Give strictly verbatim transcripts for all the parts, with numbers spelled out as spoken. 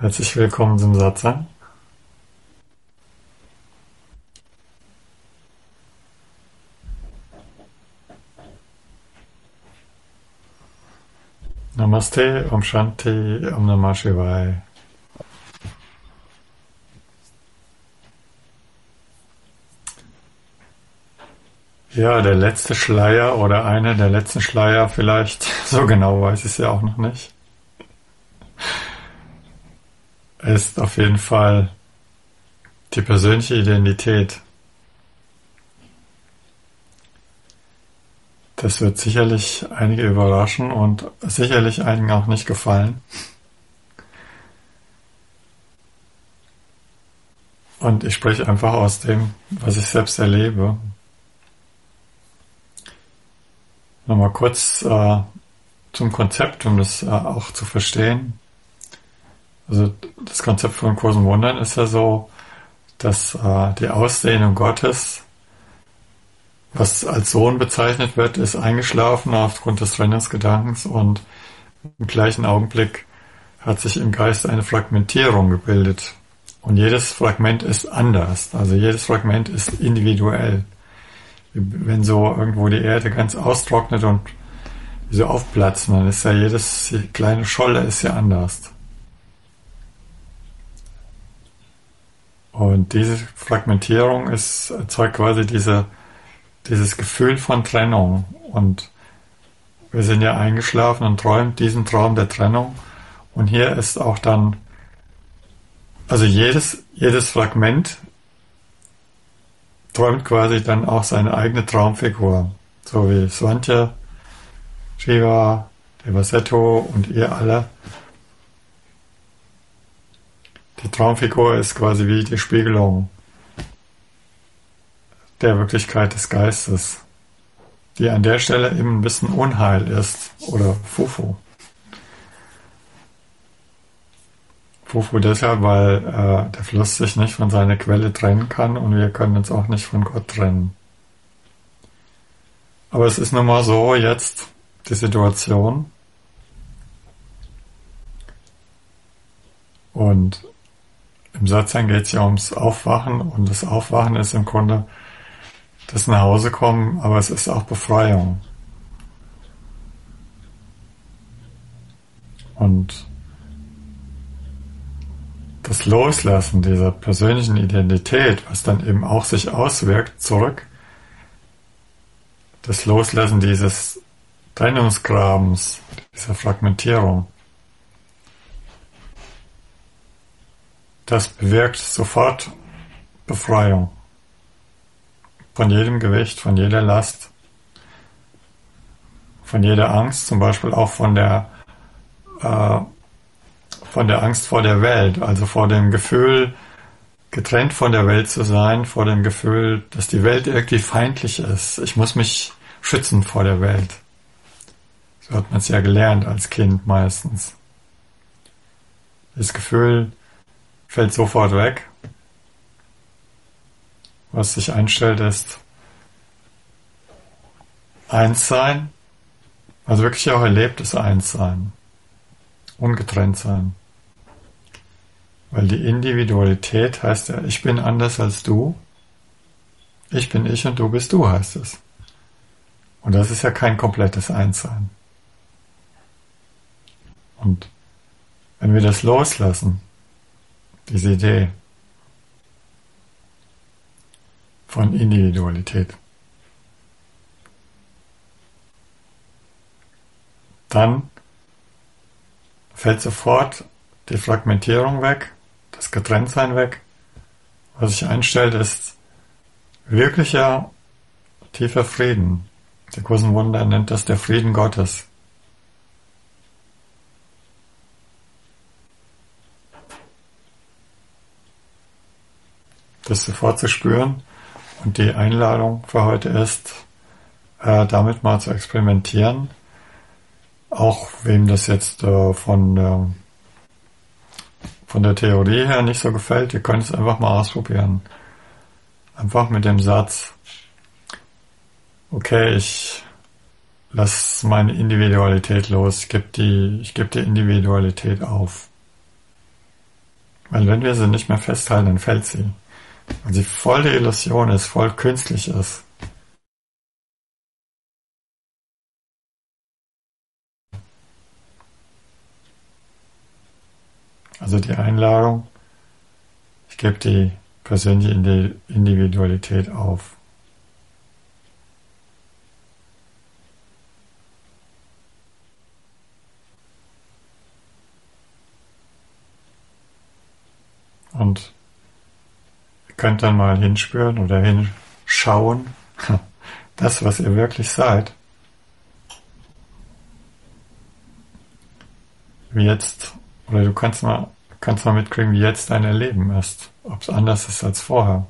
Herzlich willkommen zum Satsang. Namaste, Om Shanti, Om Namah Shivaya. Ja, der letzte Schleier oder einer der letzten Schleier vielleicht, so genau weiß ich es ja auch noch nicht, ist auf jeden Fall die persönliche Identität. Das wird sicherlich einige überraschen und sicherlich einigen auch nicht gefallen. Und ich spreche einfach aus dem, was ich selbst erlebe. Nochmal kurz äh, zum Konzept, um das äh, auch zu verstehen. Also das Konzept von Kurs in Wundern ist ja so, dass äh, die Ausdehnung Gottes, was als Sohn bezeichnet wird, ist eingeschlafen aufgrund des Trennungsgedankens und im gleichen Augenblick hat sich im Geist eine Fragmentierung gebildet. Und jedes Fragment ist anders, also jedes Fragment ist individuell. Wenn so irgendwo die Erde ganz austrocknet und so aufplatzen, dann ist ja jedes die kleine Scholle ist ja anders. Und diese Fragmentierung ist, erzeugt quasi diese, dieses Gefühl von Trennung. Und wir sind ja eingeschlafen und träumen diesen Traum der Trennung. Und hier ist auch dann, also jedes, jedes Fragment träumt quasi dann auch seine eigene Traumfigur. So wie Svantja, Shiva, Devaseto und ihr alle. Die Traumfigur ist quasi wie die Spiegelung der Wirklichkeit des Geistes, die an der Stelle eben ein bisschen Unheil ist oder Fufu. Fufu deshalb, weil äh, der Fluss sich nicht von seiner Quelle trennen kann und wir können uns auch nicht von Gott trennen. Aber es ist nun mal so jetzt die Situation und im Satsang geht es ja ums Aufwachen und das Aufwachen ist im Grunde das Nachhausekommen, aber es ist auch Befreiung. Und das Loslassen dieser persönlichen Identität, was dann eben auch sich auswirkt, zurück, das Loslassen dieses Trennungsgrabens, dieser Fragmentierung, das bewirkt sofort Befreiung von jedem Gewicht, von jeder Last, von jeder Angst, zum Beispiel auch von der äh, von der Angst vor der Welt, also vor dem Gefühl, getrennt von der Welt zu sein, vor dem Gefühl, dass die Welt irgendwie feindlich ist. Ich muss mich schützen vor der Welt. So hat man es ja gelernt als Kind meistens. Das Gefühl fällt sofort weg. Was sich einstellt, ist Einssein, also wirklich auch erlebtes Einssein, ungetrennt sein. Weil die Individualität heißt ja, ich bin anders als du, ich bin ich und du bist du, heißt es. Und das ist ja kein komplettes Einssein. Und wenn wir das loslassen, diese Idee von Individualität, dann fällt sofort die Fragmentierung weg, das Getrenntsein weg. Was sich einstellt, ist wirklicher, tiefer Frieden. Der Kurs in Wundern nennt das der Frieden Gottes. Das sofort zu spüren. Und die Einladung für heute ist, äh, damit mal zu experimentieren. Auch wem das jetzt äh, von, äh, von der Theorie her nicht so gefällt, ihr könnt es einfach mal ausprobieren. Einfach mit dem Satz, okay, ich lasse meine Individualität los, ich gebe die, ich gebe die Individualität auf. Weil wenn wir sie nicht mehr festhalten, dann fällt sie. Weil sie voll die Illusion ist, voll künstlich ist. Also die Einladung, ich gebe die persönliche Individualität auf. Und ihr könnt dann mal hinspüren oder hinschauen, das, was ihr wirklich seid, wie jetzt, oder du kannst mal, kannst mal mitkriegen, wie jetzt dein Erleben ist, ob es anders ist als vorher.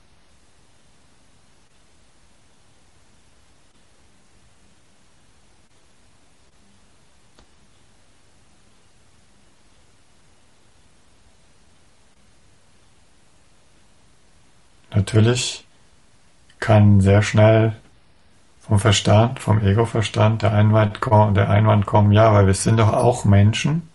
Natürlich kann sehr schnell vom Verstand, vom Ego-Verstand der Einwand, der Einwand kommen, ja, weil wir sind doch auch Menschen.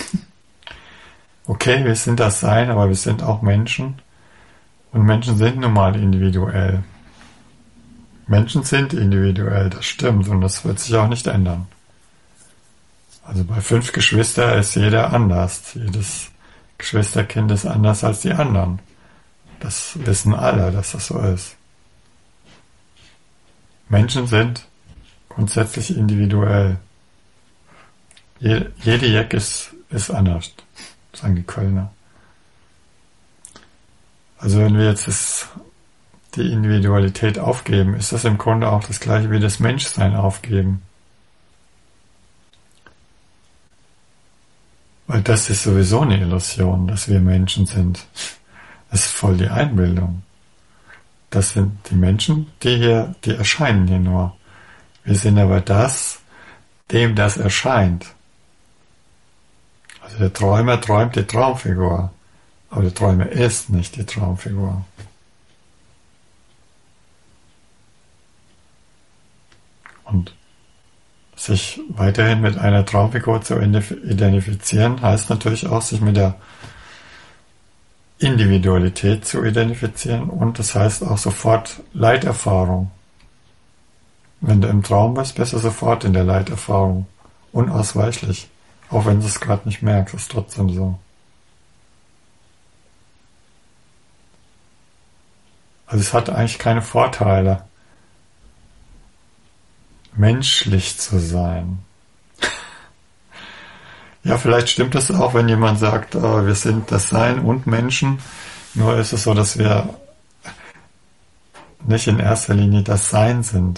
Okay, wir sind das Sein, aber wir sind auch Menschen. Und Menschen sind nun mal individuell. Menschen sind individuell, das stimmt, und das wird sich auch nicht ändern. Also bei fünf Geschwistern ist jeder anders. Jedes Geschwisterkind ist anders als die anderen. Das wissen alle, dass das so ist. Menschen sind grundsätzlich individuell. Je, jede Jack ist, ist anders, sagen die Kölner. Also wenn wir jetzt das, die Individualität aufgeben, ist das im Grunde auch das gleiche wie das Menschsein aufgeben. Weil das ist sowieso eine Illusion, dass wir Menschen sind. Das ist voll die Einbildung. Das sind die Menschen, die hier, die erscheinen hier nur. Wir sind aber das, dem das erscheint. Also der Träumer träumt die Traumfigur, aber der Träumer ist nicht die Traumfigur. Und sich weiterhin mit einer Traumfigur zu identifizieren, heißt natürlich auch, sich mit der Individualität zu identifizieren, und das heißt auch sofort Leiterfahrung. Wenn du im Traum bist, bist du sofort in der Leiterfahrung. Unausweichlich. Auch wenn du es gerade nicht merkst, ist trotzdem so. Also es hat eigentlich keine Vorteile, menschlich zu sein. Ja, vielleicht stimmt es auch, wenn jemand sagt, oh, wir sind das Sein und Menschen. Nur ist es so, dass wir nicht in erster Linie das Sein sind,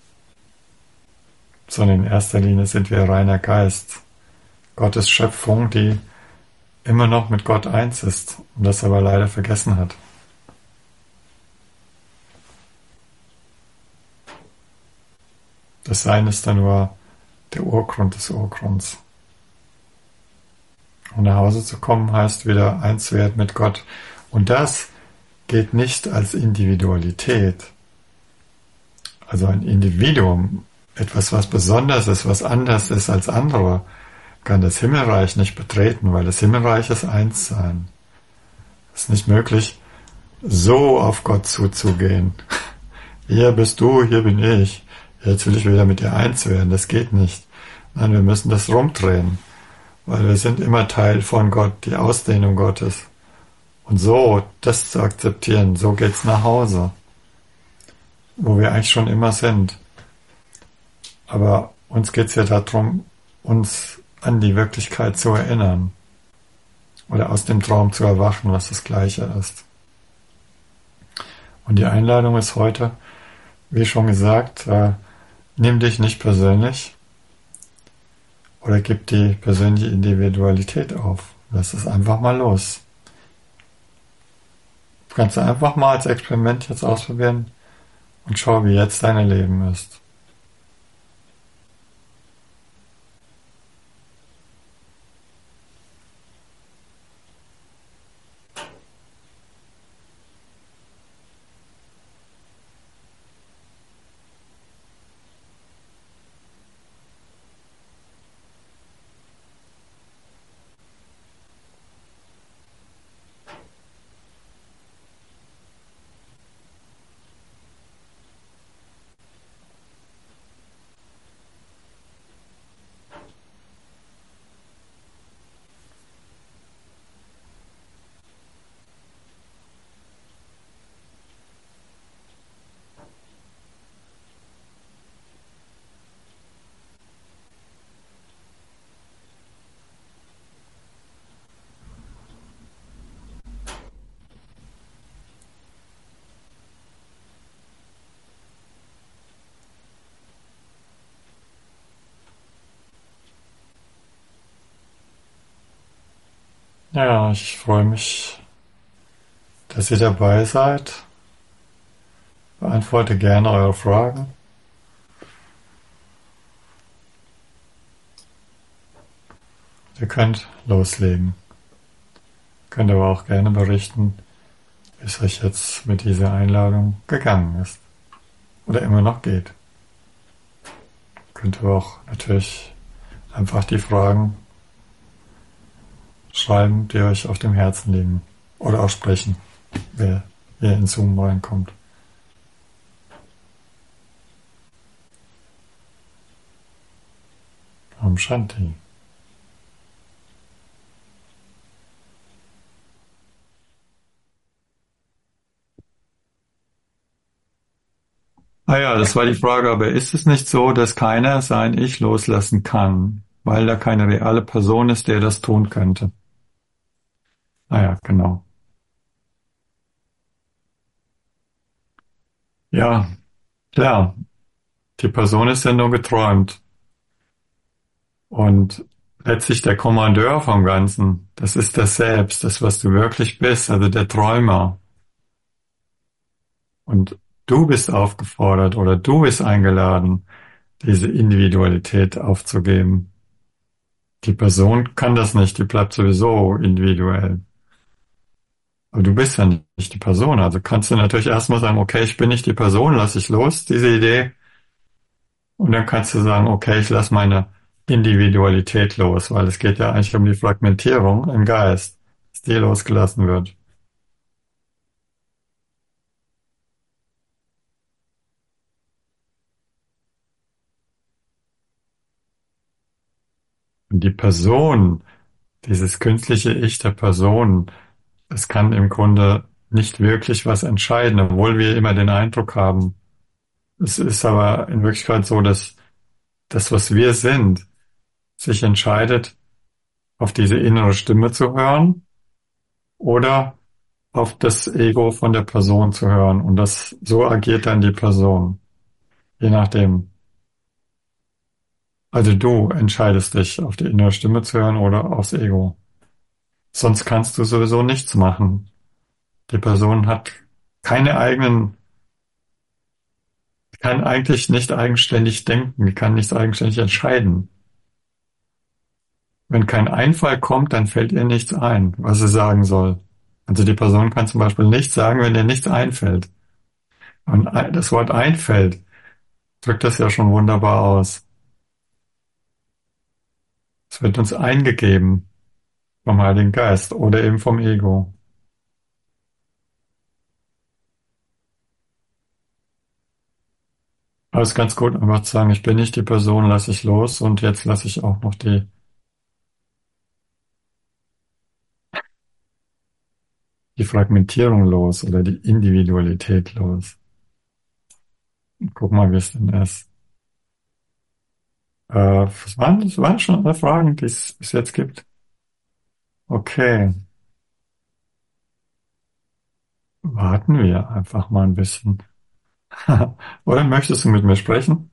sondern in erster Linie sind wir reiner Geist. Gottes Schöpfung, die immer noch mit Gott eins ist und das aber leider vergessen hat. Das Sein ist dann nur der Urgrund des Urgrunds. Um nach Hause zu kommen, heißt wieder eins werden mit Gott. Und das geht nicht als Individualität. Also ein Individuum, etwas, was besonders ist, was anders ist als andere, kann das Himmelreich nicht betreten, weil das Himmelreich ist Einssein. Es ist nicht möglich, so auf Gott zuzugehen. Hier bist du, hier bin ich. Jetzt will ich wieder mit dir eins werden. Das geht nicht. Nein, wir müssen das rumdrehen, weil wir sind immer Teil von Gott, die Ausdehnung Gottes. Und so, das zu akzeptieren, so geht's nach Hause, wo wir eigentlich schon immer sind. Aber uns geht's ja darum, uns an die Wirklichkeit zu erinnern oder aus dem Traum zu erwachen, was das Gleiche ist. Und die Einladung ist heute, wie schon gesagt, äh, nimm dich nicht persönlich oder gib die persönliche Individualität auf. Lass es einfach mal los. Du kannst einfach mal als Experiment jetzt ausprobieren und schau, wie jetzt dein Leben ist. Ja, ich freue mich, dass ihr dabei seid. Beantworte gerne eure Fragen. Ihr könnt loslegen. Könnt aber auch gerne berichten, wie es euch jetzt mit dieser Einladung gegangen ist. Oder immer noch geht. Könnt aber auch natürlich einfach die Fragen schreiben, die euch auf dem Herzen liegen. Oder auch sprechen, wer hier in Zoom reinkommt. Om Shanti. Ah ja, das war die Frage, aber ist es nicht so, dass keiner sein Ich loslassen kann, weil da keine reale Person ist, der das tun könnte? Ah ja, genau. Ja, klar. Die Person ist ja nur geträumt. Und letztlich der Kommandeur vom Ganzen, das ist das Selbst, das, was du wirklich bist, also der Träumer. Und du bist aufgefordert oder du bist eingeladen, diese Individualität aufzugeben. Die Person kann das nicht, die bleibt sowieso individuell. Aber du bist ja nicht die Person, also kannst du natürlich erstmal sagen, okay, ich bin nicht die Person, lass ich los, diese Idee. Und dann kannst du sagen, okay, ich lasse meine Individualität los, weil es geht ja eigentlich um die Fragmentierung im Geist, dass die losgelassen wird. Und die Person, dieses künstliche Ich der Person, es kann im Grunde nicht wirklich was entscheiden, obwohl wir immer den Eindruck haben. Es ist aber in Wirklichkeit so, dass das, was wir sind, sich entscheidet, auf diese innere Stimme zu hören oder auf das Ego von der Person zu hören. Und das, so agiert dann die Person. Je nachdem. Also du entscheidest dich, auf die innere Stimme zu hören oder aufs Ego. Sonst kannst du sowieso nichts machen. Die Person hat keine eigenen, kann eigentlich nicht eigenständig denken, kann nichts eigenständig entscheiden. Wenn kein Einfall kommt, dann fällt ihr nichts ein, was sie sagen soll. Also die Person kann zum Beispiel nichts sagen, wenn ihr nichts einfällt. Und das Wort einfällt drückt das ja schon wunderbar aus. Es wird uns eingegeben vom Heiligen Geist oder eben vom Ego. Aber es ist ganz gut, einfach zu sagen, ich bin nicht die Person, lasse ich los und jetzt lasse ich auch noch die, die Fragmentierung los oder die Individualität los. Und guck mal, wie es denn ist. Äh, was waren, das waren schon alle Fragen, die es bis jetzt gibt? Okay, warten wir einfach mal ein bisschen. Oder möchtest du mit mir sprechen?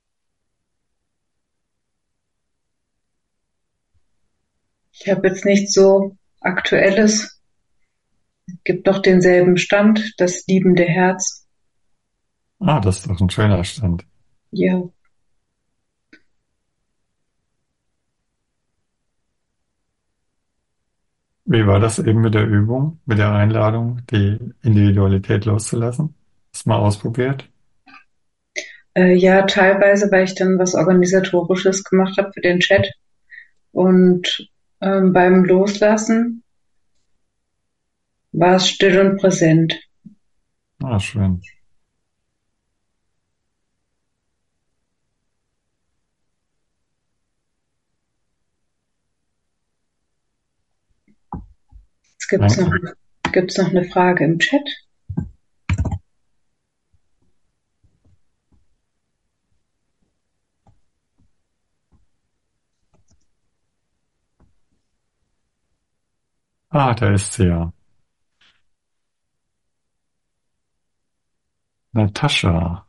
Ich habe jetzt nicht so Aktuelles. Gibt noch denselben Stand, das liebende Herz. Ah, das ist doch ein schöner Stand. Ja, Wie war das eben mit der Übung, mit der Einladung, die Individualität loszulassen? Hast du mal ausprobiert? äh, ja, teilweise, weil ich dann was Organisatorisches gemacht habe für den Chat. Und ähm, beim Loslassen war es still und präsent. Ah, schön. Jetzt gibt's noch, Danke. gibt's noch eine Frage im Chat. Ah, da ist sie ja. Natascha.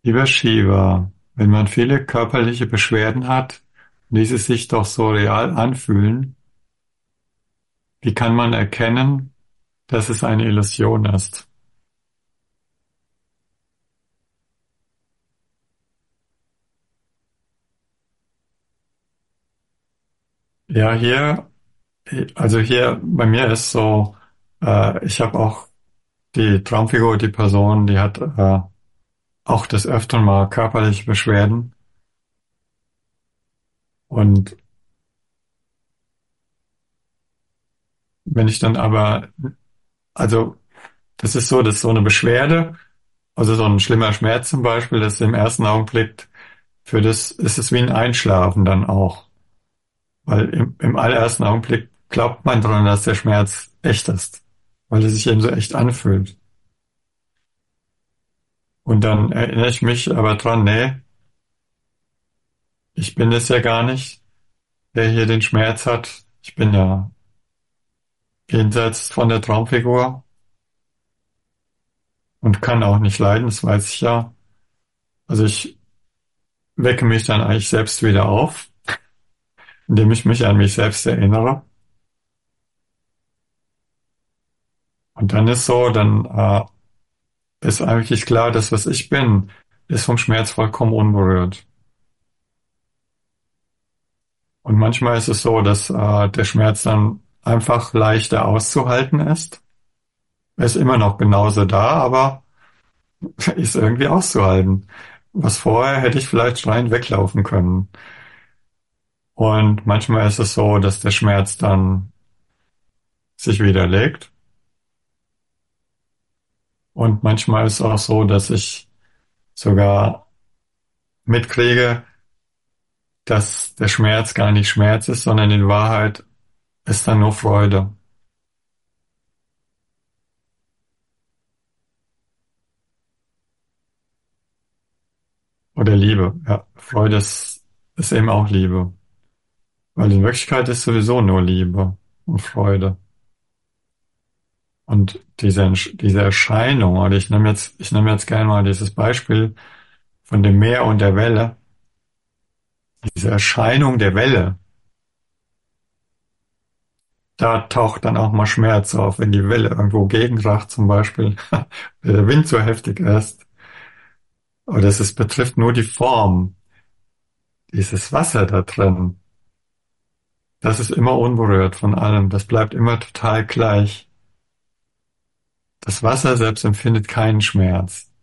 Lieber Shiva, wenn man viele körperliche Beschwerden hat und diese sich doch so real anfühlen, wie kann man erkennen, dass es eine Illusion ist? Ja, hier, also hier bei mir ist so, äh, ich habe auch die Traumfigur, die Person, die hat äh, auch des Öfteren mal körperliche Beschwerden. Und wenn ich dann aber, also das ist so, das ist so eine Beschwerde, also so ein schlimmer Schmerz zum Beispiel, das ist im ersten Augenblick, für das ist es wie ein Einschlafen dann auch. Weil im, im allerersten Augenblick glaubt man dran, dass der Schmerz echt ist, weil er sich eben so echt anfühlt. Und dann erinnere ich mich aber dran, nee, ich bin es ja gar nicht, der hier den Schmerz hat. Ich bin ja jenseits von der Traumfigur und kann auch nicht leiden, das weiß ich ja. Also ich wecke mich dann eigentlich selbst wieder auf, indem ich mich an mich selbst erinnere. Und dann ist so, dann äh, ist eigentlich klar, dass was ich bin, ist vom Schmerz vollkommen unberührt. Und manchmal ist es so, dass äh, der Schmerz dann einfach leichter auszuhalten ist. Er ist immer noch genauso da, aber ist irgendwie auszuhalten. Was vorher hätte ich vielleicht schreiend weglaufen können. Und manchmal ist es so, dass der Schmerz dann sich widerlegt. Und manchmal ist es auch so, dass ich sogar mitkriege, dass der Schmerz gar nicht Schmerz ist, sondern in Wahrheit ist dann nur Freude oder Liebe. Ja, Freude ist, ist eben auch Liebe. Weil in Wirklichkeit ist sowieso nur Liebe und Freude. Und diese, diese Erscheinung, oder ich nehme jetzt, ich nehme jetzt gerne mal dieses Beispiel von dem Meer und der Welle. Diese Erscheinung der Welle, da taucht dann auch mal Schmerz auf, wenn die Welle irgendwo gegenkracht zum Beispiel, wenn der Wind so heftig ist. Oder es ist, betrifft nur die Form, dieses Wasser da drin. Das ist immer unberührt von allem. Das bleibt immer total gleich. Das Wasser selbst empfindet keinen Schmerz.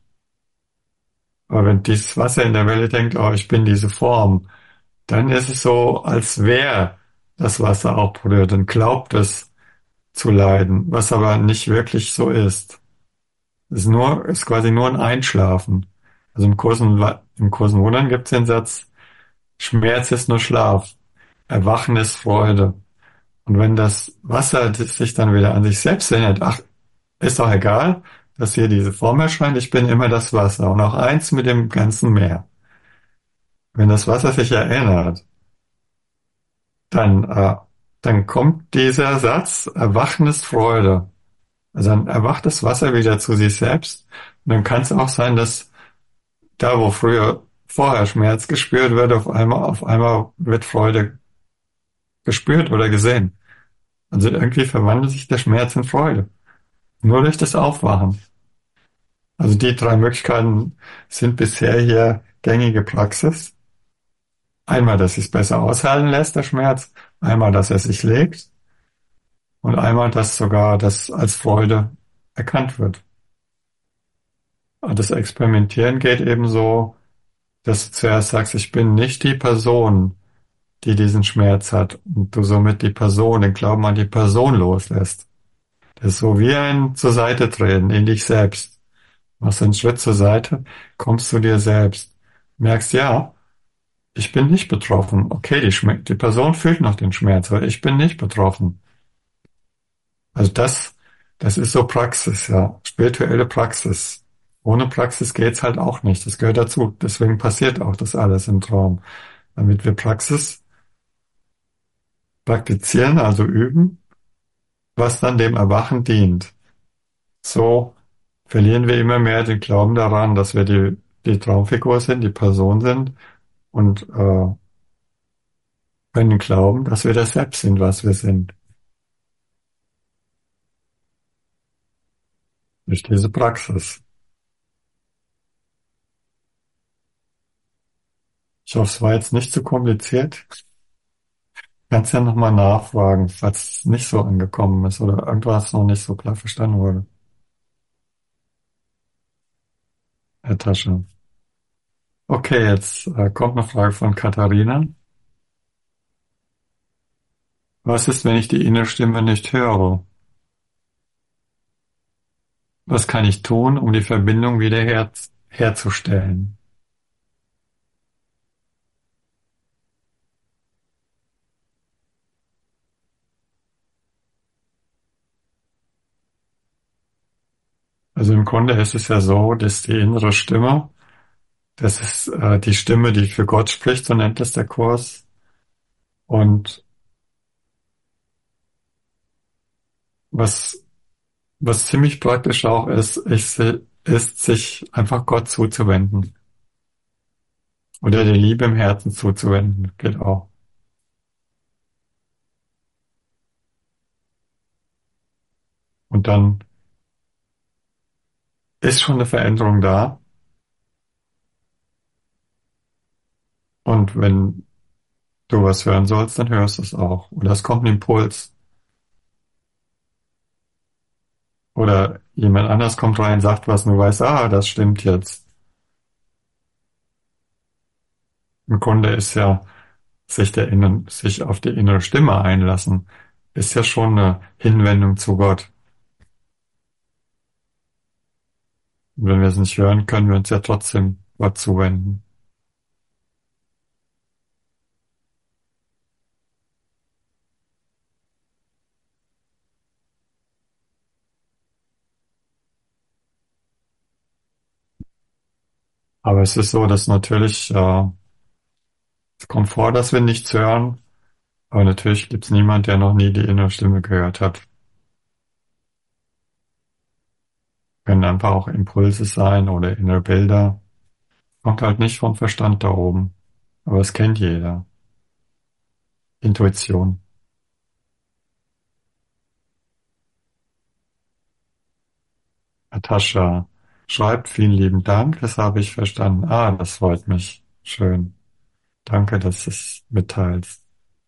Aber wenn dieses Wasser in der Welle denkt, oh, ich bin diese Form, dann ist es so, als wäre das Wasser auch berührt und glaubt es zu leiden, was aber nicht wirklich so ist. Es ist nur, ist quasi nur ein Einschlafen. Also im Kursen, im Kursen Wundern gibt es den Satz, Schmerz ist nur Schlaf, Erwachen ist Freude. Und wenn das Wasser sich dann wieder an sich selbst erinnert, ach, ist doch egal, dass hier diese Form erscheint, ich bin immer das Wasser und auch eins mit dem ganzen Meer. Wenn das Wasser sich erinnert, dann, äh, dann kommt dieser Satz, Erwachen ist Freude. Also dann erwacht das Wasser wieder zu sich selbst. Und dann kann es auch sein, dass da, wo früher vorher Schmerz gespürt wird, auf einmal, auf einmal wird Freude gespürt oder gesehen. Also irgendwie verwandelt sich der Schmerz in Freude. Nur durch das Aufwachen. Also die drei Möglichkeiten sind bisher hier gängige Praxis. Einmal, dass es besser aushalten lässt, der Schmerz. Einmal, dass er sich legt. Und einmal, dass sogar das als Freude erkannt wird. Und das Experimentieren geht eben so, dass du zuerst sagst, ich bin nicht die Person, die diesen Schmerz hat. Und du somit die Person, den Glauben an die Person loslässt. Das ist so wie ein zur Seite treten in dich selbst. Machst einen Schritt zur Seite, kommst zu dir selbst. Merkst, ja, ich bin nicht betroffen. Okay, die, Schme die Person fühlt noch den Schmerz, aber ich bin nicht betroffen. Also das, das ist so Praxis, ja, spirituelle Praxis. Ohne Praxis geht's halt auch nicht. Das gehört dazu. Deswegen passiert auch das alles im Traum. Damit wir Praxis praktizieren, also üben, was dann dem Erwachen dient. So verlieren wir immer mehr den Glauben daran, dass wir die die Traumfigur sind, die Person sind und äh, können glauben, dass wir das Selbst sind, was wir sind. Durch diese Praxis. Ich hoffe, es war jetzt nicht zu kompliziert. Kannst ja nochmal nachfragen, falls es nicht so angekommen ist oder irgendwas noch nicht so klar verstanden wurde. Herr Tasche. Okay, jetzt äh, kommt eine Frage von Katharina. Was ist, wenn ich die innere Stimme nicht höre? Was kann ich tun, um die Verbindung wieder her herzustellen? Also im Grunde ist es ja so, dass die innere Stimme, das ist äh, die Stimme, die für Gott spricht, so nennt es der Kurs. Und was, was ziemlich praktisch auch ist, ist, ist, sich einfach Gott zuzuwenden. Oder der Liebe im Herzen zuzuwenden, geht auch. Und dann ist schon eine Veränderung da. Und wenn du was hören sollst, dann hörst du es auch. Oder es kommt ein Impuls. Oder jemand anders kommt rein, sagt was und du weißt, ah, das stimmt jetzt. Im Grunde ist ja sich der Innen, sich auf die innere Stimme einlassen, ist ja schon eine Hinwendung zu Gott. Und wenn wir es nicht hören, können wir uns ja trotzdem Gott zuwenden. Aber es ist so, dass natürlich, äh, es kommt vor, dass wir nichts hören, aber natürlich gibt es niemand, der noch nie die innere Stimme gehört hat. Können einfach auch Impulse sein oder innere Bilder. Kommt halt nicht vom Verstand da oben. Aber es kennt jeder. Intuition. Natascha schreibt, vielen lieben Dank, das habe ich verstanden. Ah, das freut mich. Schön. Danke, dass du es mitteilst.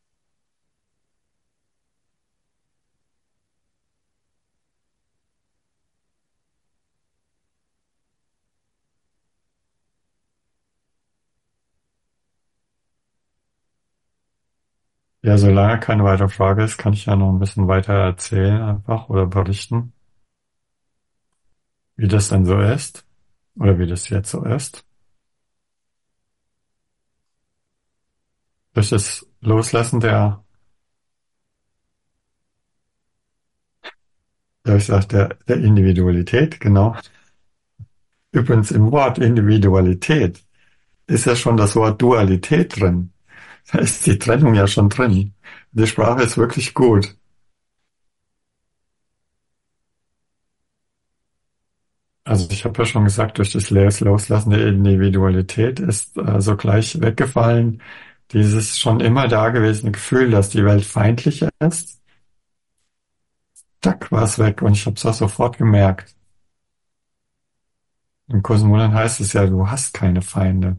Ja, solange keine weitere Frage ist, kann ich ja noch ein bisschen weiter erzählen einfach oder berichten, wie das denn so ist oder wie das jetzt so ist. Durch das Loslassen der, ja, ich sag, der, der Individualität, genau. Übrigens im Wort Individualität ist ja schon das Wort Dualität drin. Da ist die Trennung ja schon drin. Die Sprache ist wirklich gut. Also ich habe ja schon gesagt, durch das Loslassen der Individualität ist äh, sogleich weggefallen dieses schon immer dagewesene Gefühl, dass die Welt feindlich ist. Zack, war es weg und ich habe es auch sofort gemerkt. Im Kosmolen heißt es ja, du hast keine Feinde.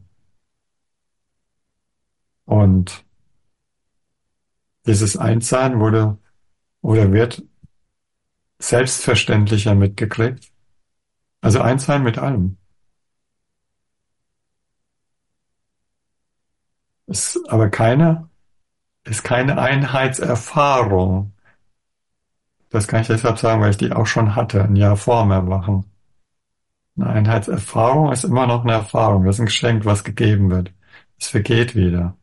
Und dieses Einssein wurde oder wird selbstverständlicher mitgekriegt. Also Einssein mit allem. Ist aber keine, ist keine Einheitserfahrung. Das kann ich deshalb sagen, weil ich die auch schon hatte, ein Jahr vor dem Erwachen. Eine Einheitserfahrung ist immer noch eine Erfahrung. Das ist ein Geschenk, was gegeben wird. Es vergeht wieder.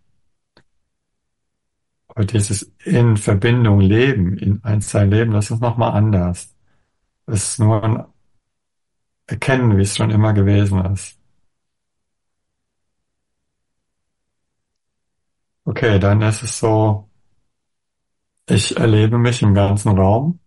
Aber dieses in Verbindung leben, in Einssein leben, das ist nochmal anders. Es ist nur ein Erkennen, wie es schon immer gewesen ist. Okay, dann ist es so, ich erlebe mich im ganzen Raum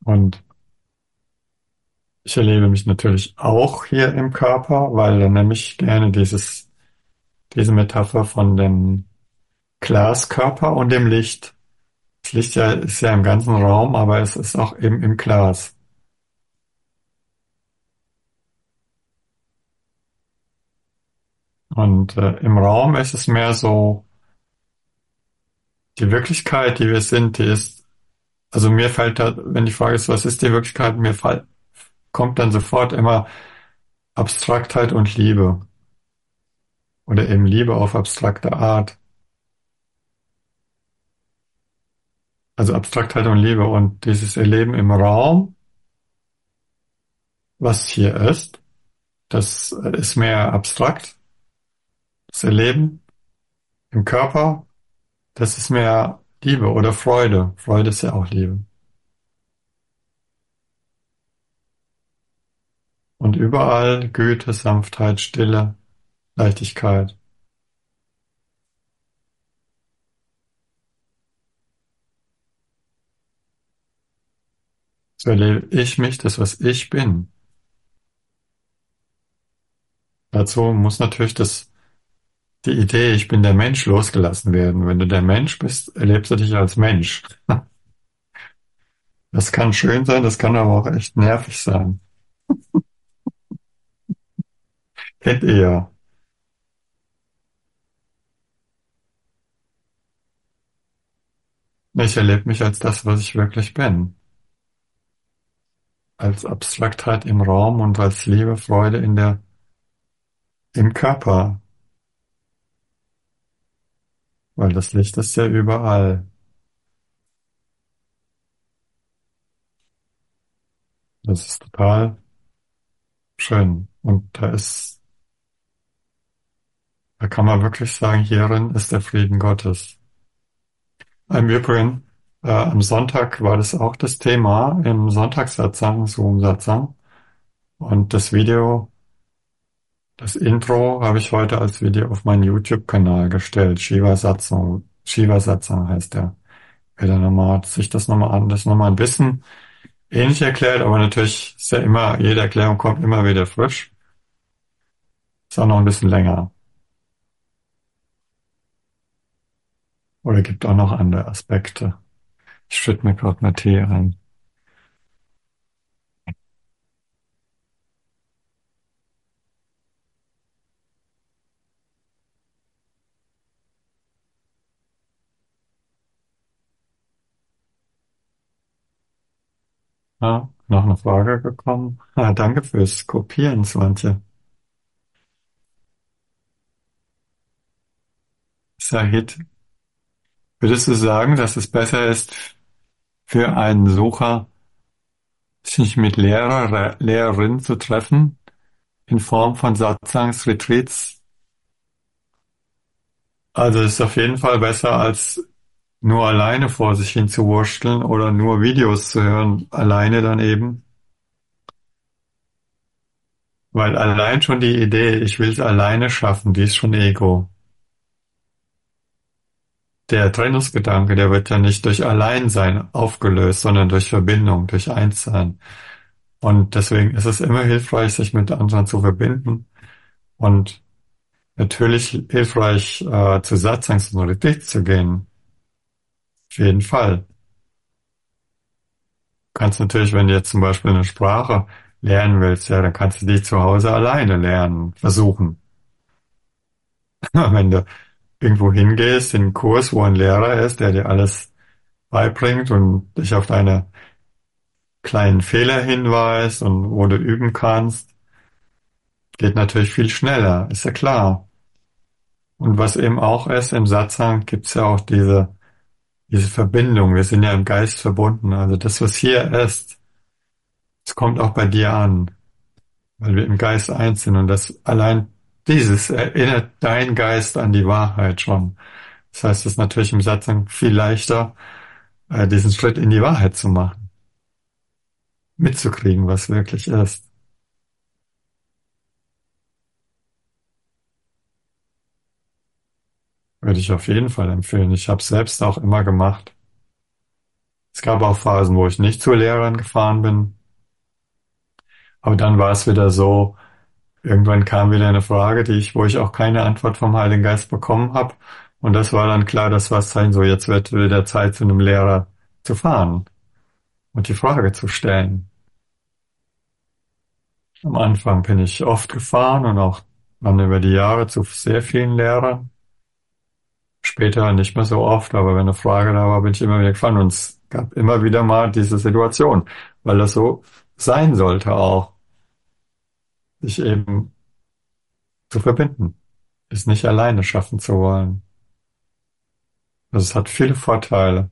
Und ich erlebe mich natürlich auch hier im Körper, weil dann nehme ich gerne dieses, diese Metapher von dem Glaskörper und dem Licht. Das Licht ja, ist ja im ganzen Raum, aber es ist auch eben im Glas. Und äh, im Raum ist es mehr so, die Wirklichkeit, die wir sind, die ist, also mir fällt da, wenn die Frage ist, was ist die Wirklichkeit, mir fall, kommt dann sofort immer Abstraktheit und Liebe. Oder eben Liebe auf abstrakte Art. Also Abstraktheit und Liebe und dieses Erleben im Raum, was hier ist, das ist mehr abstrakt. Das Erleben im Körper, das ist mehr Liebe oder Freude. Freude ist ja auch Liebe. Und überall Güte, Sanftheit, Stille, Leichtigkeit. So erlebe ich mich, das, was ich bin. Dazu muss natürlich das, die Idee, ich bin der Mensch, losgelassen werden. Wenn du der Mensch bist, erlebst du dich als Mensch. Das kann schön sein, das kann aber auch echt nervig sein. Kennt ihr ja. Ich erlebe mich als das, was ich wirklich bin. Als Abstraktheit im Raum und als Liebe, Freude in der, im Körper. Weil das Licht ist ja überall. Das ist total schön. Und da ist, da kann man wirklich sagen, hierin ist der Frieden Gottes. Im Übrigen, äh, am Sonntag war das auch das Thema im Sonntagssatzang, Zoom-Satzang. Und das Video, das Intro habe ich heute als Video auf meinen YouTube-Kanal gestellt. Shiva Satsang, Shiva Satsang heißt der. Wer da nochmal sich das nochmal an, das nochmal ein bisschen ähnlich erklärt, aber natürlich ist ja immer, jede Erklärung kommt immer wieder frisch. Ist auch noch ein bisschen länger. Oder gibt auch noch andere Aspekte. Ich schütte mir gerade mal Tee rein. Ja, noch eine Frage gekommen. Ah, danke fürs Kopieren, Swantje. Sahid, würdest du sagen, dass es besser ist für einen Sucher, sich mit Lehrer, Lehrerin zu treffen, in Form von Satsangs, Retreats? Also es ist auf jeden Fall besser, als nur alleine vor sich hin zu wursteln oder nur Videos zu hören, alleine dann eben. Weil allein schon die Idee, ich will es alleine schaffen, die ist schon Ego. Der Trennungsgedanke, der wird ja nicht durch Alleinsein aufgelöst, sondern durch Verbindung, durch Einssein. Und deswegen ist es immer hilfreich, sich mit anderen zu verbinden und natürlich hilfreich, äh, zu Satsangs und Retreats zu gehen. Auf jeden Fall. Du kannst natürlich, wenn du jetzt zum Beispiel eine Sprache lernen willst, ja, dann kannst du die zu Hause alleine lernen, versuchen. Wenn du irgendwo hingehst, in einen Kurs, wo ein Lehrer ist, der dir alles beibringt und dich auf deine kleinen Fehler hinweist und wo du üben kannst, geht natürlich viel schneller, ist ja klar. Und was eben auch ist, im Satsang gibt's ja auch diese, diese Verbindung. Wir sind ja im Geist verbunden. Also das, was hier ist, das kommt auch bei dir an, weil wir im Geist eins sind. Und das allein dieses erinnert dein Geist an die Wahrheit schon. Das heißt, es ist natürlich im Satsang viel leichter, äh, diesen Schritt in die Wahrheit zu machen, mitzukriegen, was wirklich ist. Würde ich auf jeden Fall empfehlen. Ich habe es selbst auch immer gemacht. Es gab auch Phasen, wo ich nicht zu Lehrern gefahren bin. Aber dann war es wieder so, irgendwann kam wieder eine Frage, die ich, wo ich auch keine Antwort vom Heiligen Geist bekommen habe. Und das war dann klar, das war sein, so jetzt wird wieder Zeit, zu einem Lehrer zu fahren und die Frage zu stellen. Am Anfang bin ich oft gefahren und auch dann über die Jahre zu sehr vielen Lehrern. Später nicht mehr so oft, aber wenn eine Frage da war, bin ich immer wieder gefahren. Und es gab immer wieder mal diese Situation, weil das so sein sollte auch, sich eben zu verbinden, es nicht alleine schaffen zu wollen. Also es hat viele Vorteile.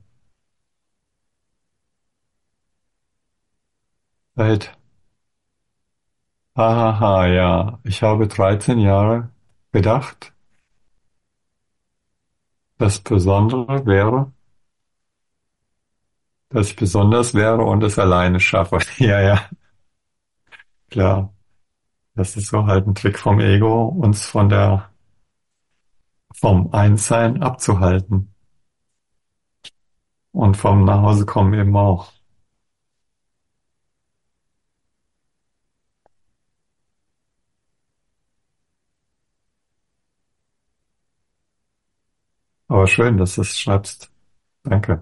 Seit, hahaha, ja, ich habe dreizehn Jahre gedacht, das Besondere wäre, dass ich besonders wäre und es alleine schaffe. Ja, ja, klar. Das ist so halt ein Trick vom Ego, uns von der, vom Einssein abzuhalten. Und vom Nachhausekommen eben auch. Aber schön, dass du es schreibst. Danke.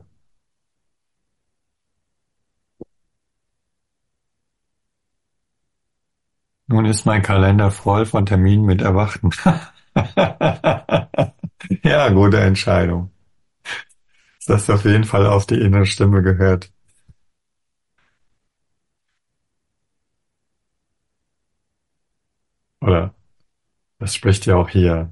Nun ist mein Kalender voll von Terminen mit Erwachten. Ja, gute Entscheidung. Das hast auf jeden Fall auf die innere Stimme gehört. Oder das spricht ja auch hier.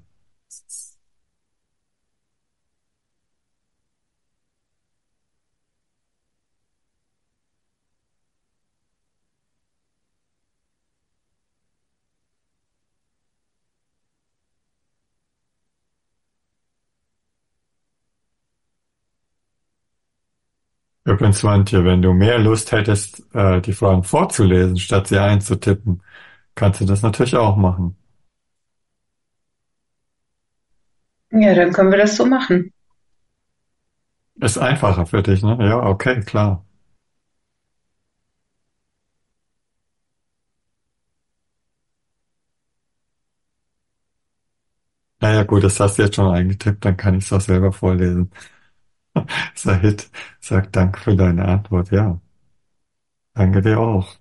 Übrigens, Swantje, wenn du mehr Lust hättest, äh, die Fragen vorzulesen, statt sie einzutippen, kannst du das natürlich auch machen. Ja, dann können wir das so machen. Ist einfacher für dich, ne? Ja, okay, klar. Naja, gut, das hast du jetzt schon eingetippt, dann kann ich es auch selber vorlesen. Sahid sagt Danke für deine Antwort. Ja, danke dir auch.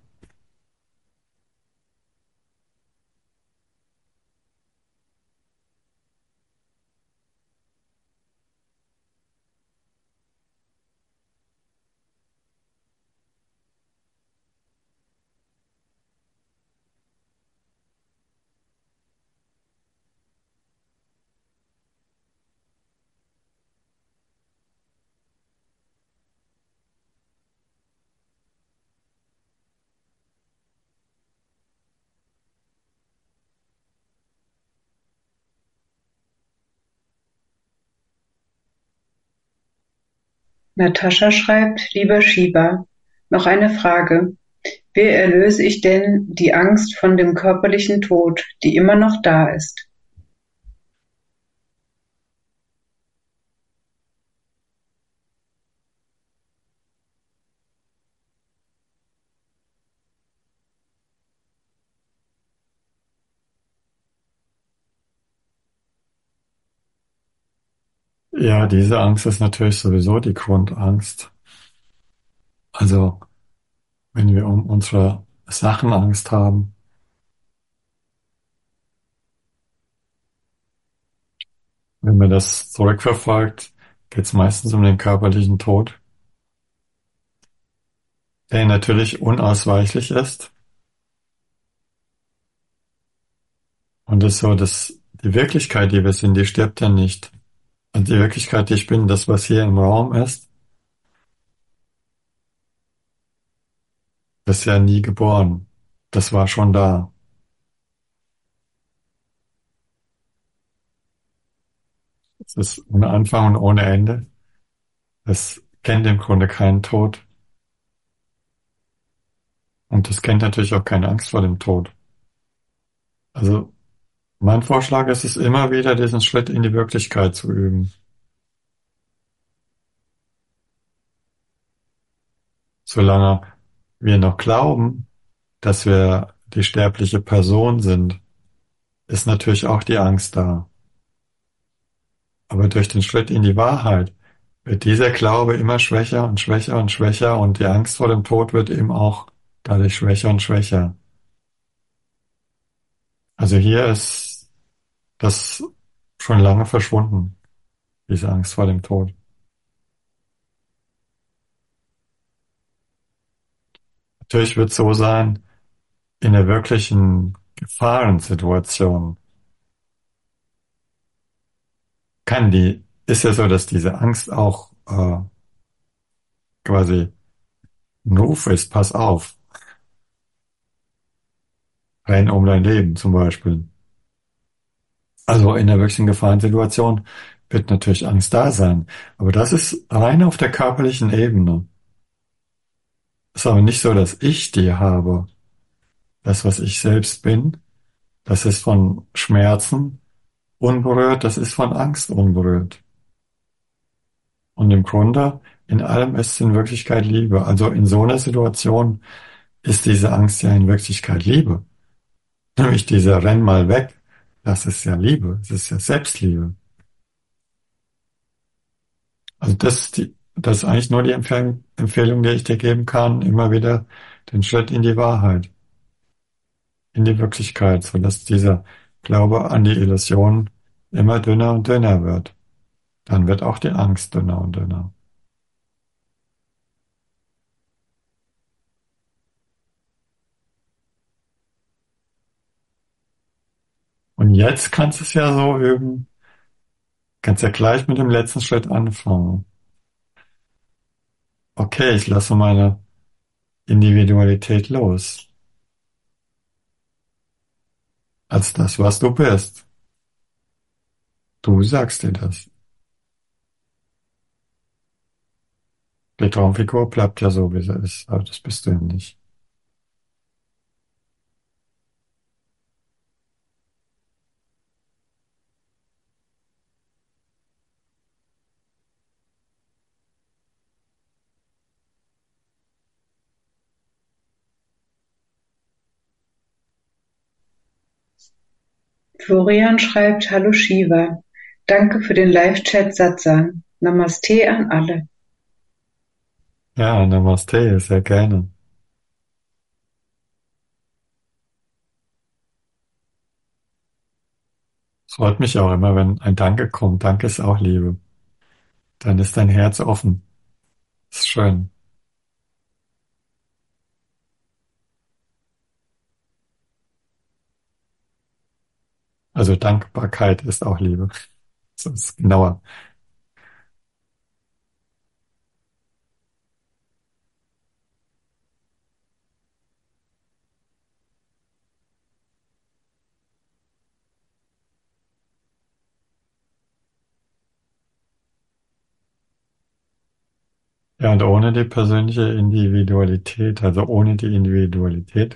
Natascha schreibt, lieber Shiva, noch eine Frage. Wie erlöse ich denn die Angst von dem körperlichen Tod, die immer noch da ist? Ja, diese Angst ist natürlich sowieso die Grundangst. Also, wenn wir um unsere Sachen Angst haben, wenn man das zurückverfolgt, geht es meistens um den körperlichen Tod, der natürlich unausweichlich ist. Und das ist so, dass die Wirklichkeit, die wir sind, die stirbt ja nicht. Und die Wirklichkeit, die ich bin, das, was hier im Raum ist, das ist ja nie geboren. Das war schon da. Es ist ohne Anfang und ohne Ende. Es kennt im Grunde keinen Tod. Und es kennt natürlich auch keine Angst vor dem Tod. Also mein Vorschlag ist es immer wieder, diesen Schritt in die Wirklichkeit zu üben. solange wir noch glauben, dass wir die sterbliche Person sind, ist natürlich auch die Angst da. Aber durch den Schritt in die Wahrheit wird dieser Glaube immer schwächer und schwächer und schwächer und die Angst vor dem Tod wird eben auch dadurch schwächer und schwächer. Also hier ist das schon lange verschwunden, diese Angst vor dem Tod. Natürlich wird es so sein, in der wirklichen Gefahrensituation kann die, ist ja so, dass diese Angst auch äh, quasi ein Ruf ist, pass auf, renn um dein Leben zum Beispiel. Also in der wirklichen Gefahrensituation wird natürlich Angst da sein. Aber das ist rein auf der körperlichen Ebene. Ist aber nicht so, dass ich die habe. Das, was ich selbst bin, das ist von Schmerzen unberührt, das ist von Angst unberührt. Und im Grunde, in allem ist in Wirklichkeit Liebe. Also in so einer Situation ist diese Angst ja in Wirklichkeit Liebe. Nämlich dieser Renn mal weg, das ist ja Liebe, das ist ja Selbstliebe. Also das ist die, das ist eigentlich nur die Empfehlung, Empfehlung, die ich dir geben kann, immer wieder den Schritt in die Wahrheit, in die Wirklichkeit, sodass dieser Glaube an die Illusion immer dünner und dünner wird. Dann wird auch die Angst dünner und dünner. Und jetzt kannst du es ja so üben, kannst ja gleich mit dem letzten Schritt anfangen. Okay, ich lasse meine Individualität los, als das, was du bist. Du sagst dir das. Die Traumfigur bleibt ja so, wie sie ist, aber das bist du ja nicht. Florian schreibt: Hallo Shiva, danke für den Live-Chat Satsang. Namaste an alle. Ja, Namaste, sehr gerne. Es freut mich auch immer, wenn ein Danke kommt. Danke ist auch Liebe. Dann ist dein Herz offen. Ist schön. Also Dankbarkeit ist auch Liebe. Das ist genauer. Ja, und ohne die persönliche Individualität, also ohne die Individualität,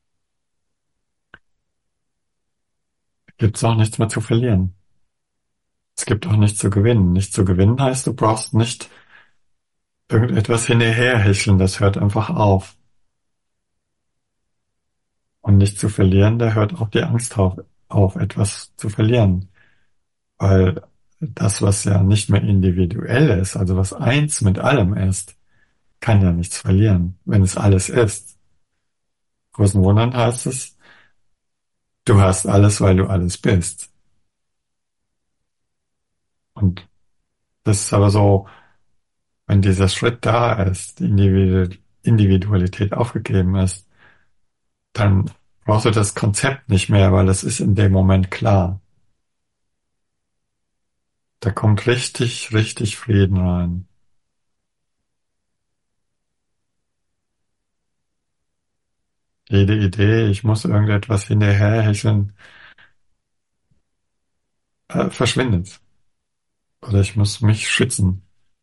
gibt es auch nichts mehr zu verlieren. Es gibt auch nichts zu gewinnen. Nicht zu gewinnen heißt, du brauchst nicht irgendetwas hinterherhecheln, das hört einfach auf. Und nicht zu verlieren, da hört auch die Angst auf, auf etwas zu verlieren. Weil das, was ja nicht mehr individuell ist, also was eins mit allem ist, kann ja nichts verlieren, wenn es alles ist. Großen Wundern heißt es, du hast alles, weil du alles bist. Und das ist aber so, wenn dieser Schritt da ist, die Individu Individualität aufgegeben ist, dann brauchst du das Konzept nicht mehr, weil es ist in dem Moment klar. Da kommt richtig, richtig Frieden rein. Jede Idee, ich muss irgendetwas hinterherhecheln, äh, verschwindet. Oder ich muss mich schützen.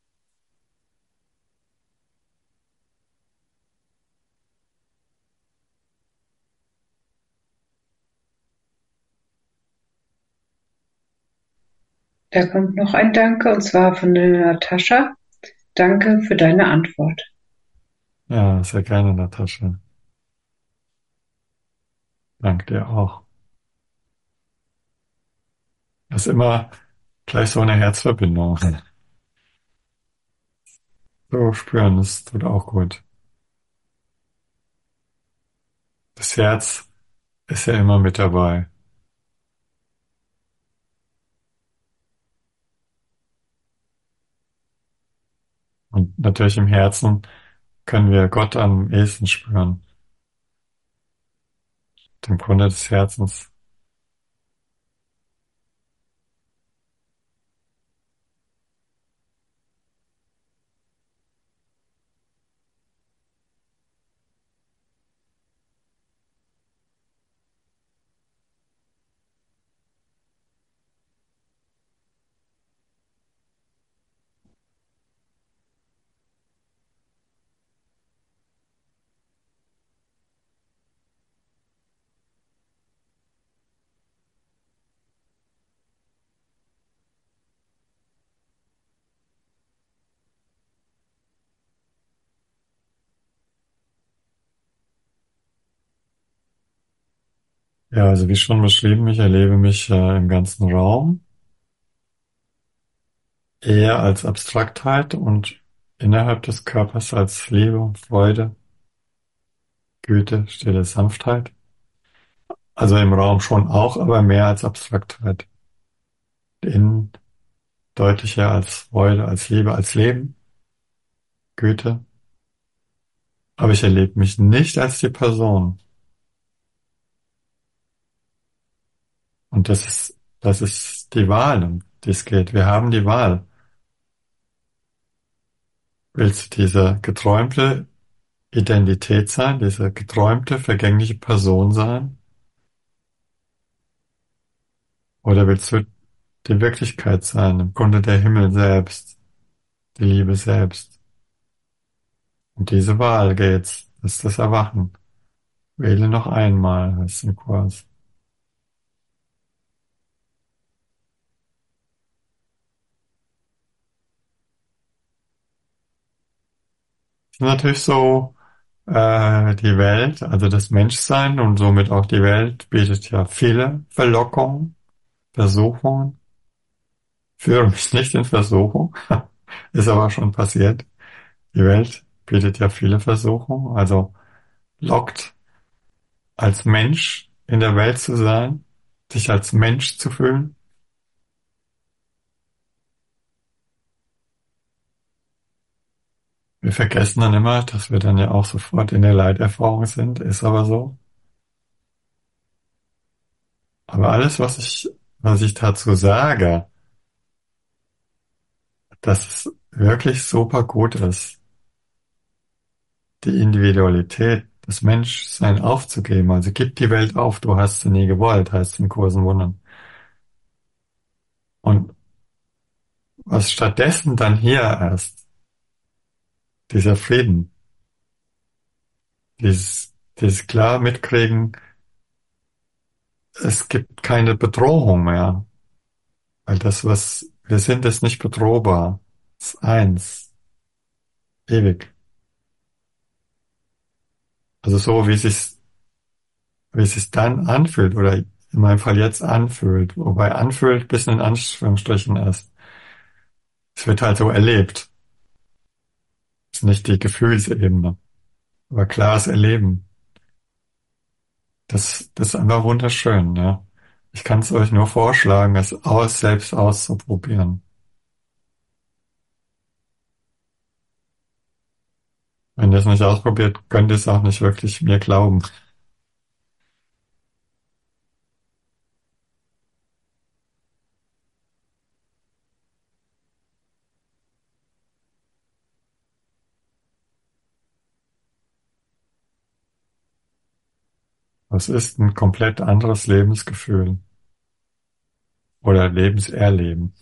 Da kommt noch ein Danke, und zwar von der Natascha. Danke für deine Antwort. Ja, sehr gerne, Natascha. Danke dir auch. Das ist immer gleich so eine Herzverbindung. So spüren, das tut auch gut. Das Herz ist ja immer mit dabei. Und natürlich im Herzen können wir Gott am ehesten spüren. Den Grunde des Herzens. Ja, also wie schon beschrieben, ich erlebe mich äh, im ganzen Raum eher als Abstraktheit und innerhalb des Körpers als Liebe, Freude, Güte, stille Sanftheit. Also im Raum schon auch, aber mehr als Abstraktheit. Innen deutlicher als Freude, als Liebe, als Leben, Güte. Aber ich erlebe mich nicht als die Person. Und das ist, das ist die Wahl, um die es geht. Wir haben die Wahl. Willst du diese geträumte Identität sein, diese geträumte, vergängliche Person sein? Oder willst du die Wirklichkeit sein, im Grunde der Himmel selbst, die Liebe selbst? Und diese Wahl geht's. Das ist das Erwachen. Wähle noch einmal, heißt im Kurs. Es ist natürlich so, äh, die Welt, also das Menschsein und somit auch die Welt, bietet ja viele Verlockungen, Versuchungen. Führe mich nicht in Versuchung, ist aber schon passiert. Die Welt bietet ja viele Versuchungen, also lockt als Mensch in der Welt zu sein, sich als Mensch zu fühlen. Wir vergessen dann immer, dass wir dann ja auch sofort in der Leiterfahrung sind, ist aber so. Aber alles, was ich, was ich dazu sage, dass es wirklich super gut ist, die Individualität, das Menschsein aufzugeben. Also gib die Welt auf, du hast sie nie gewollt, heißt in Kursen Wundern. Und was stattdessen dann hier ist, dieser Frieden, dieses, dieses klar mitkriegen, es gibt keine Bedrohung mehr, weil das, was wir sind, ist nicht bedrohbar. Es ist eins, ewig. Also so, wie es sich, wie es sich dann anfühlt oder in meinem Fall jetzt anfühlt, wobei anfühlt bis in Anführungsstrichen ist. Es wird halt so erlebt. Es ist nicht die Gefühlsebene, aber klares Erleben. Das, das ist einfach wunderschön, ja. Ich kann es euch nur vorschlagen, es aus, selbst auszuprobieren. Wenn ihr es nicht ausprobiert, könnt ihr es auch nicht wirklich mir glauben. Es ist ein komplett anderes Lebensgefühl oder Lebenserleben.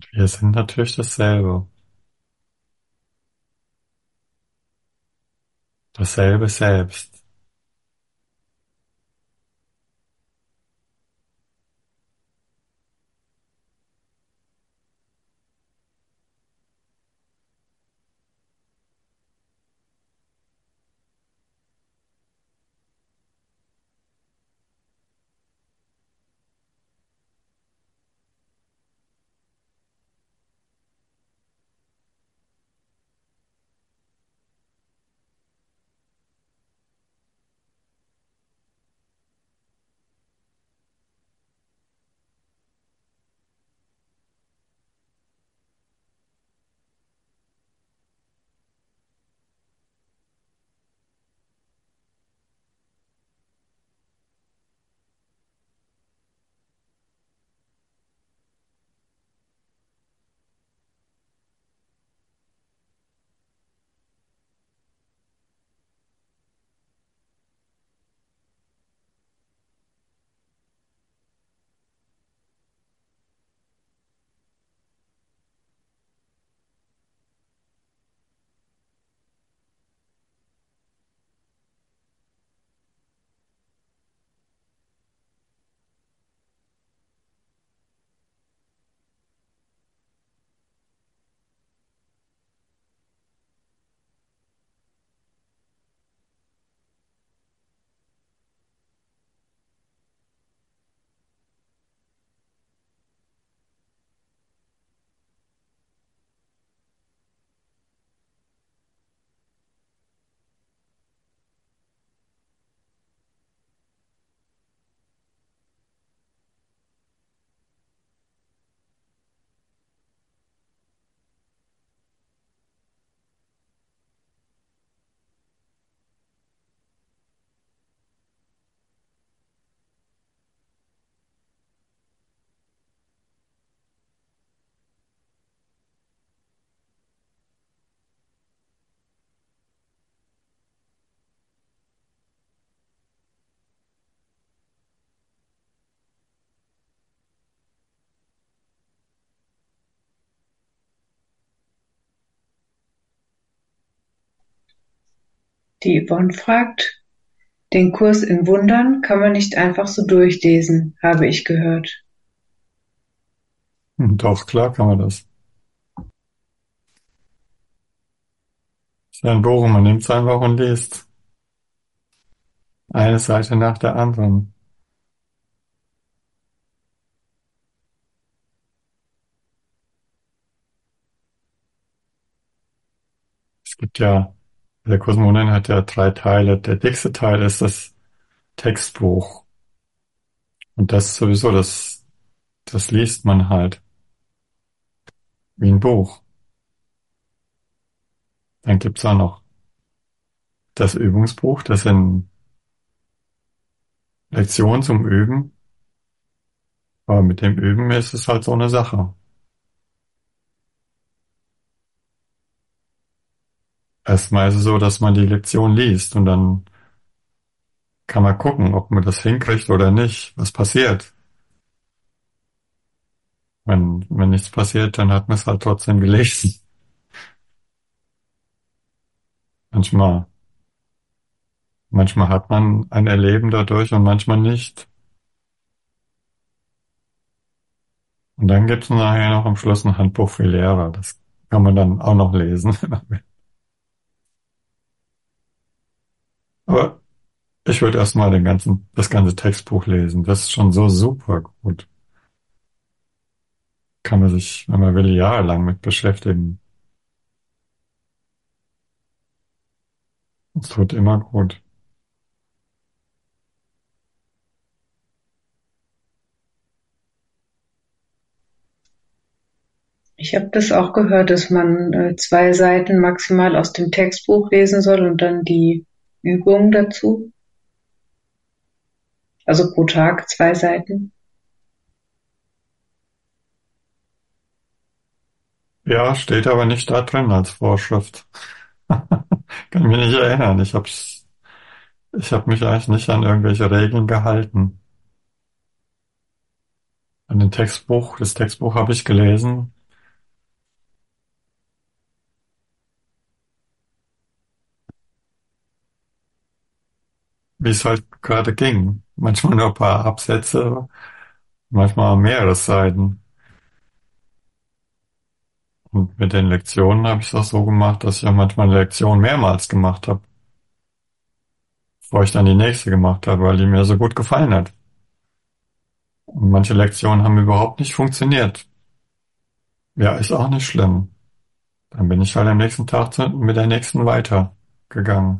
Wir sind natürlich dasselbe. Dasselbe selbst. Die Yvonne fragt: Den Kurs in Wundern kann man nicht einfach so durchlesen, habe ich gehört. Hm, Doch, klar kann man das. Das ist ein Buch, man nimmt es einfach und liest. Eine Seite nach der anderen. Es gibt ja, der Kurs in Wundern hat ja drei Teile. Der dickste Teil ist das Textbuch. Und das sowieso, das, das liest man halt wie ein Buch. Dann gibt's auch noch das Übungsbuch, das sind Lektionen zum Üben. Aber mit dem Üben ist es halt so eine Sache. Erstmal ist es so, dass man die Lektion liest und dann kann man gucken, ob man das hinkriegt oder nicht, was passiert. Wenn, wenn nichts passiert, dann hat man es halt trotzdem gelesen. Manchmal, manchmal hat man ein Erleben dadurch und manchmal nicht. Und dann gibt es nachher noch am Schluss ein Handbuch für Lehrer. Das kann man dann auch noch lesen. Aber ich würde erstmal den ganzen, das ganze Textbuch lesen. Das ist schon so super gut. Kann man sich, wenn man will, jahrelang mit beschäftigen. Es tut immer gut. Ich habe das auch gehört, dass man äh, zwei Seiten maximal aus dem Textbuch lesen soll und dann die Übung dazu. Also pro Tag zwei Seiten. Ja, steht aber nicht da drin als Vorschrift. Kann mich nicht erinnern. Ich hab's, ich habe mich eigentlich nicht an irgendwelche Regeln gehalten. An den Textbuch, das Textbuch habe ich gelesen. wie es halt gerade ging. Manchmal nur ein paar Absätze, manchmal mehrere Seiten. Und mit den Lektionen habe ich es auch so gemacht, dass ich auch manchmal eine Lektion mehrmals gemacht habe, bevor ich dann die nächste gemacht habe, weil die mir so gut gefallen hat. Und manche Lektionen haben überhaupt nicht funktioniert. Ja, ist auch nicht schlimm. Dann bin ich halt am nächsten Tag zu, mit der nächsten weitergegangen.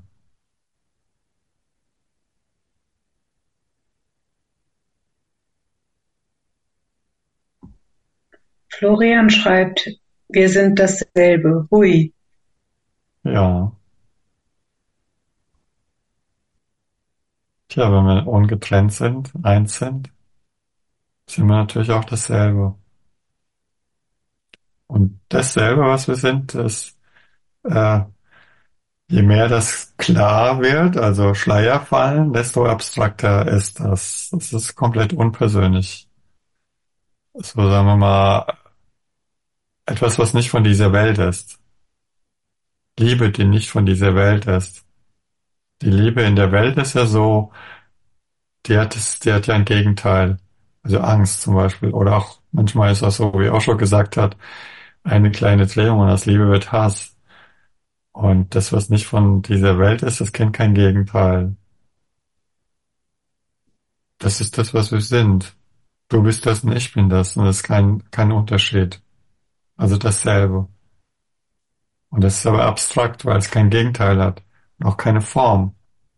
Florian schreibt, wir sind dasselbe. Hui. Ja. Tja, wenn wir ungetrennt sind, eins sind, sind wir natürlich auch dasselbe. Und dasselbe, was wir sind, ist, äh, je mehr das klar wird, also Schleier fallen, desto abstrakter ist das. Das ist komplett unpersönlich. So sagen wir mal, etwas, was nicht von dieser Welt ist. Liebe, die nicht von dieser Welt ist. Die Liebe in der Welt ist ja so, die hat es, die hat ja ein Gegenteil. Also Angst zum Beispiel. Oder auch, manchmal ist das so, wie auch schon gesagt hat, eine kleine Drehung und aus Liebe wird Hass. Und das, was nicht von dieser Welt ist, das kennt kein Gegenteil. Das ist das, was wir sind. Du bist das und ich bin das. Und das ist kein, kein Unterschied. Also dasselbe. Und das ist aber abstrakt, weil es kein Gegenteil hat. Und auch keine Form.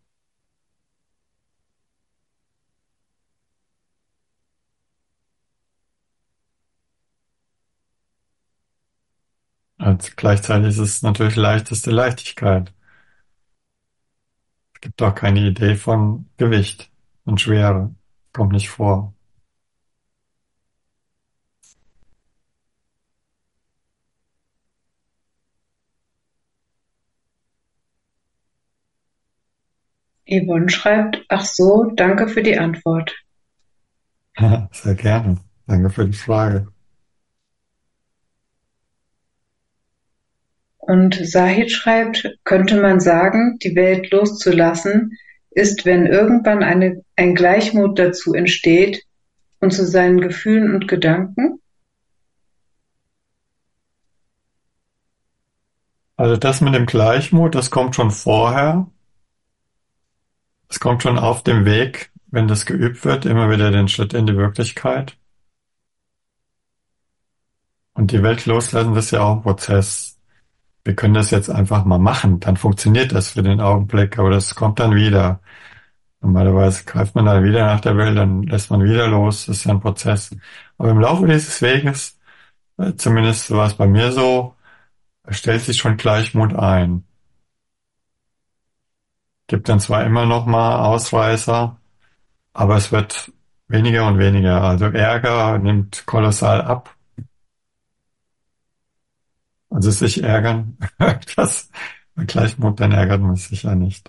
Und gleichzeitig ist es natürlich leichteste Leichtigkeit. Es gibt auch keine Idee von Gewicht und Schwere. Kommt nicht vor. Yvonne schreibt, ach so, danke für die Antwort. Sehr gerne. Danke für die Frage. Und Sahid schreibt, könnte man sagen, die Welt loszulassen, ist, wenn irgendwann eine, ein Gleichmut dazu entsteht und zu seinen Gefühlen und Gedanken? Also das mit dem Gleichmut, das kommt schon vorher. Es kommt schon auf dem Weg, wenn das geübt wird, immer wieder den Schritt in die Wirklichkeit. Und die Welt loslassen, das ist ja auch ein Prozess. Wir können das jetzt einfach mal machen, dann funktioniert das für den Augenblick, aber das kommt dann wieder. Normalerweise greift man dann wieder nach der Welt, dann lässt man wieder los, das ist ja ein Prozess. Aber im Laufe dieses Weges, äh, zumindest war es bei mir so, stellt sich schon Gleichmut ein. Gibt dann zwar immer noch mal Ausreißer, aber es wird weniger und weniger. Also Ärger nimmt kolossal ab. Also sich ärgern, das bei Gleichmut, dann ärgert man sich ja nicht.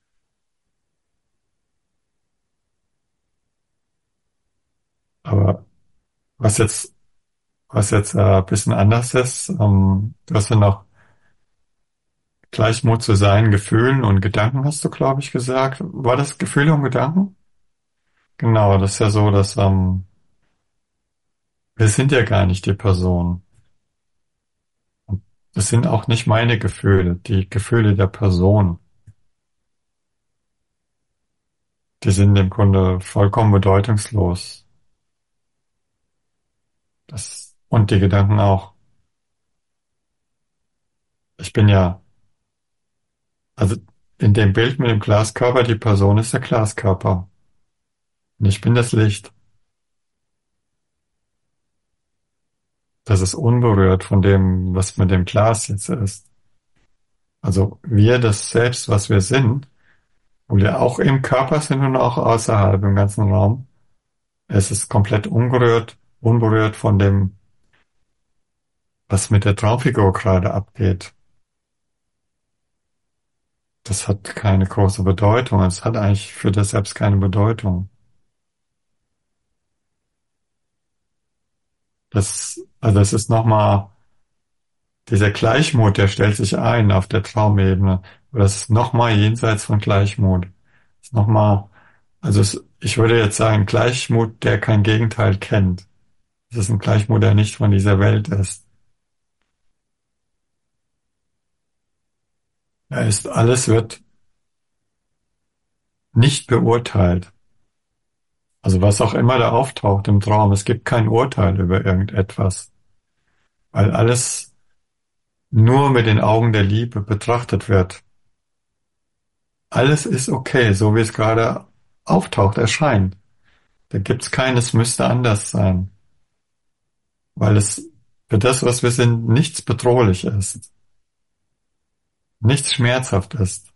Aber was jetzt, was jetzt äh, ein bisschen anders ist, ähm, du hast ja noch Gleichmut zu seinen Gefühlen und Gedanken, hast du, glaube ich, gesagt. War das Gefühle und Gedanken? Genau, das ist ja so, dass ähm, wir sind ja gar nicht die Person. Und das sind auch nicht meine Gefühle, die Gefühle der Person. Die sind im Grunde vollkommen bedeutungslos. Das, und die Gedanken auch. Ich bin ja, also in dem Bild mit dem Glaskörper, die Person ist der Glaskörper. Und ich bin das Licht. Das ist unberührt von dem, was mit dem Glas jetzt ist. Also wir, das Selbst, was wir sind, wo wir auch im Körper sind und auch außerhalb im ganzen Raum. Es ist komplett unberührt, unberührt von dem, was mit der Traumfigur gerade abgeht. Das hat keine große Bedeutung. Es hat eigentlich für das Selbst keine Bedeutung. Das, also es ist nochmal, dieser Gleichmut, der stellt sich ein auf der Traumebene. Aber das ist nochmal jenseits von Gleichmut. Nochmal, also es, ich würde jetzt sagen, Gleichmut, der kein Gegenteil kennt. Es ist ein Gleichmut, der nicht von dieser Welt ist. Er ist, alles wird nicht beurteilt. Also was auch immer da auftaucht im Traum, es gibt kein Urteil über irgendetwas, weil alles nur mit den Augen der Liebe betrachtet wird. Alles ist okay, so wie es gerade auftaucht, erscheint. Da gibt's keines müsste anders sein, weil es für das, was wir sind, nichts bedrohlich ist, nichts schmerzhaft ist.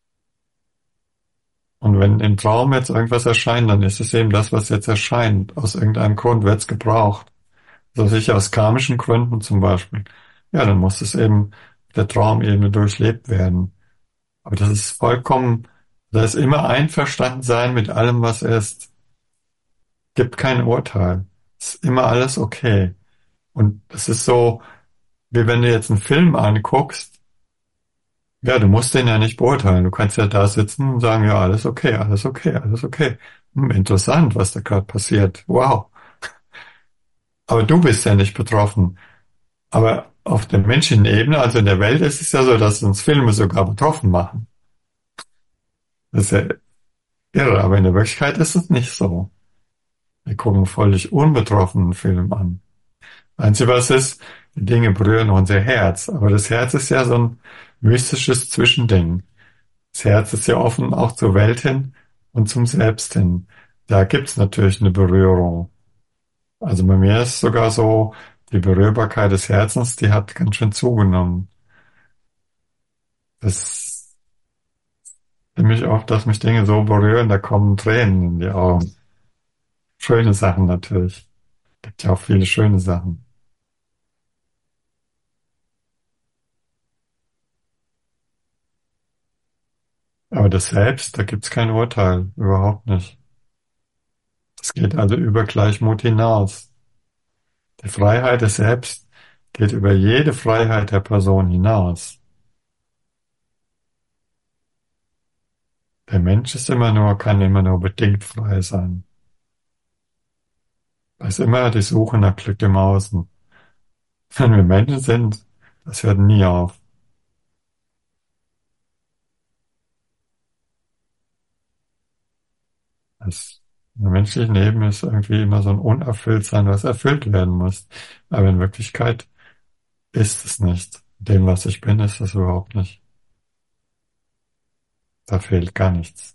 Und wenn im Traum jetzt irgendwas erscheint, dann ist es eben das, was jetzt erscheint. Aus irgendeinem Grund wird's gebraucht. Also sicher aus karmischen Gründen zum Beispiel. Ja, dann muss es eben der Traumebene durchlebt werden. Aber das ist vollkommen, da ist immer einverstanden sein mit allem, was ist. Gibt kein Urteil. Ist immer alles okay. Und es ist so, wie wenn du jetzt einen Film anguckst. Ja, du musst den ja nicht beurteilen. Du kannst ja da sitzen und sagen, ja, alles okay, alles okay, alles okay. Hm, interessant, was da gerade passiert. Wow. Aber du bist ja nicht betroffen. Aber auf der menschlichen Ebene, also in der Welt, ist es ja so, dass uns Filme sogar betroffen machen. Das ist ja irre, aber in der Wirklichkeit ist es nicht so. Wir gucken völlig unbetroffenen Film an. Einzige, was ist, die Dinge berühren unser Herz. Aber das Herz ist ja so ein mystisches Zwischending. Das Herz ist ja offen auch zur Welt hin und zum Selbst hin. Da gibt's natürlich eine Berührung. Also bei mir ist sogar so, die Berührbarkeit des Herzens, die hat ganz schön zugenommen. Das ziemlich oft, dass mich Dinge so berühren, da kommen Tränen in die Augen. Schöne Sachen natürlich. Gibt ja auch viele schöne Sachen. Aber das Selbst, da gibt's kein Urteil, überhaupt nicht. Das geht also über Gleichmut hinaus. Die Freiheit des Selbst geht über jede Freiheit der Person hinaus. Der Mensch ist immer nur, kann immer nur bedingt frei sein. Da ist immer die Suche nach Glück im Außen. Wenn wir Menschen sind, das hört nie auf. Das im menschlichen Leben ist irgendwie immer so ein Unerfülltsein, was erfüllt werden muss. Aber in Wirklichkeit ist es nicht. Dem, was ich bin, ist es überhaupt nicht. Da fehlt gar nichts.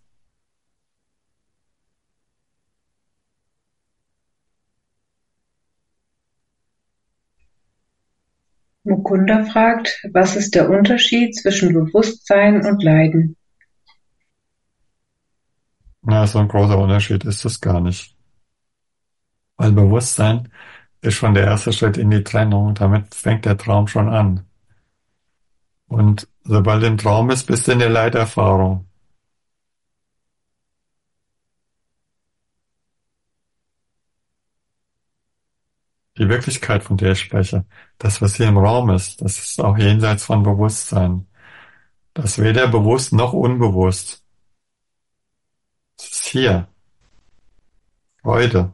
Mukunda fragt, was ist der Unterschied zwischen Bewusstsein und Leiden? Na, so ein großer Unterschied ist es gar nicht. Weil Bewusstsein ist schon der erste Schritt in die Trennung. Damit fängt der Traum schon an. Und sobald du im Traum bist, bist du in der Leiterfahrung. Die Wirklichkeit, von der ich spreche, das, was hier im Raum ist, das ist auch jenseits von Bewusstsein. Das ist weder bewusst noch unbewusst. Es ist hier. Freude.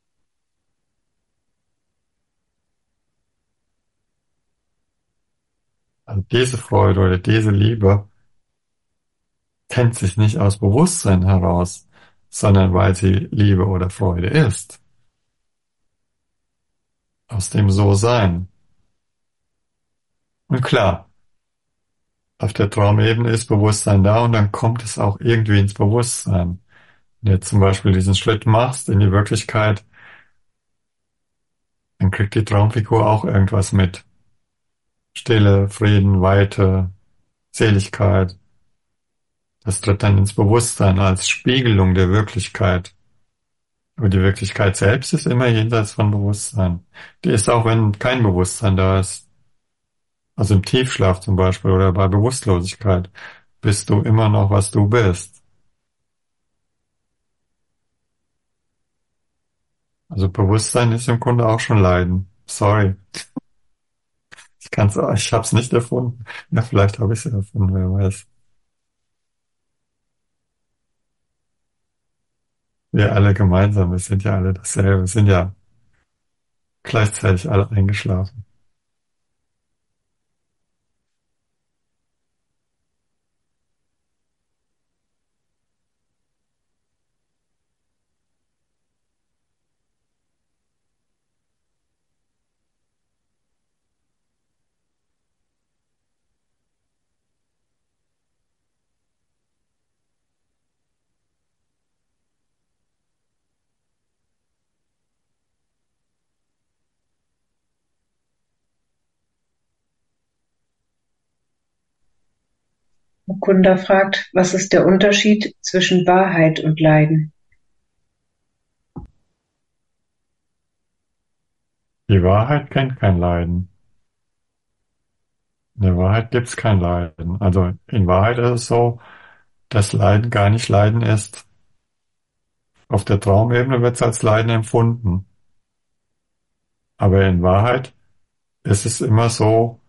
Also diese Freude oder diese Liebe kennt sich nicht aus Bewusstsein heraus, sondern weil sie Liebe oder Freude ist. Aus dem So-Sein. Und klar, auf der Traumebene ist Bewusstsein da und dann kommt es auch irgendwie ins Bewusstsein. Wenn du jetzt zum Beispiel diesen Schritt machst in die Wirklichkeit, dann kriegt die Traumfigur auch irgendwas mit. Stille, Frieden, Weite, Seligkeit. Das tritt dann ins Bewusstsein als Spiegelung der Wirklichkeit. Aber die Wirklichkeit selbst ist immer jenseits von Bewusstsein. Die ist auch, wenn kein Bewusstsein da ist. Also im Tiefschlaf zum Beispiel oder bei Bewusstlosigkeit bist du immer noch, was du bist. Also Bewusstsein ist im Grunde auch schon Leiden. Sorry. Ich kann's, ich hab's nicht erfunden. Ja, vielleicht habe ich es erfunden, wer weiß. Wir alle gemeinsam, wir sind ja alle dasselbe, wir sind ja gleichzeitig alle eingeschlafen. Mukunda fragt, was ist der Unterschied zwischen Wahrheit und Leiden? Die Wahrheit kennt kein Leiden. In der Wahrheit gibt's kein Leiden. Also in Wahrheit ist es so, dass Leiden gar nicht Leiden ist. Auf der Traumebene wird es als Leiden empfunden. Aber in Wahrheit ist es immer so,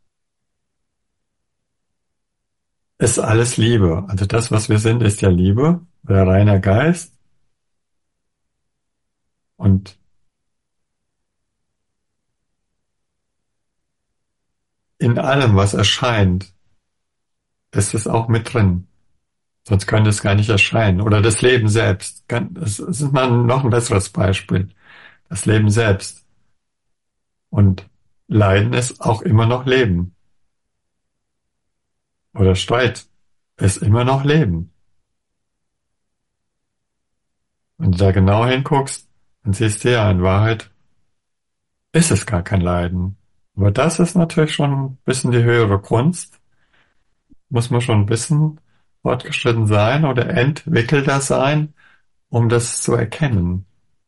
ist alles Liebe. Also das, was wir sind, ist ja Liebe, der reiner Geist. Und in allem, was erscheint, ist es auch mit drin. Sonst könnte es gar nicht erscheinen. Oder das Leben selbst. Das ist mal noch ein besseres Beispiel. Das Leben selbst. Und Leiden ist auch immer noch Leben. Oder Streit ist immer noch Leben. Wenn du da genau hinguckst, dann siehst du ja, in Wahrheit ist es gar kein Leiden. Aber das ist natürlich schon ein bisschen die höhere Kunst. Muss man schon ein bisschen fortgeschritten sein oder entwickelter sein, um das zu erkennen.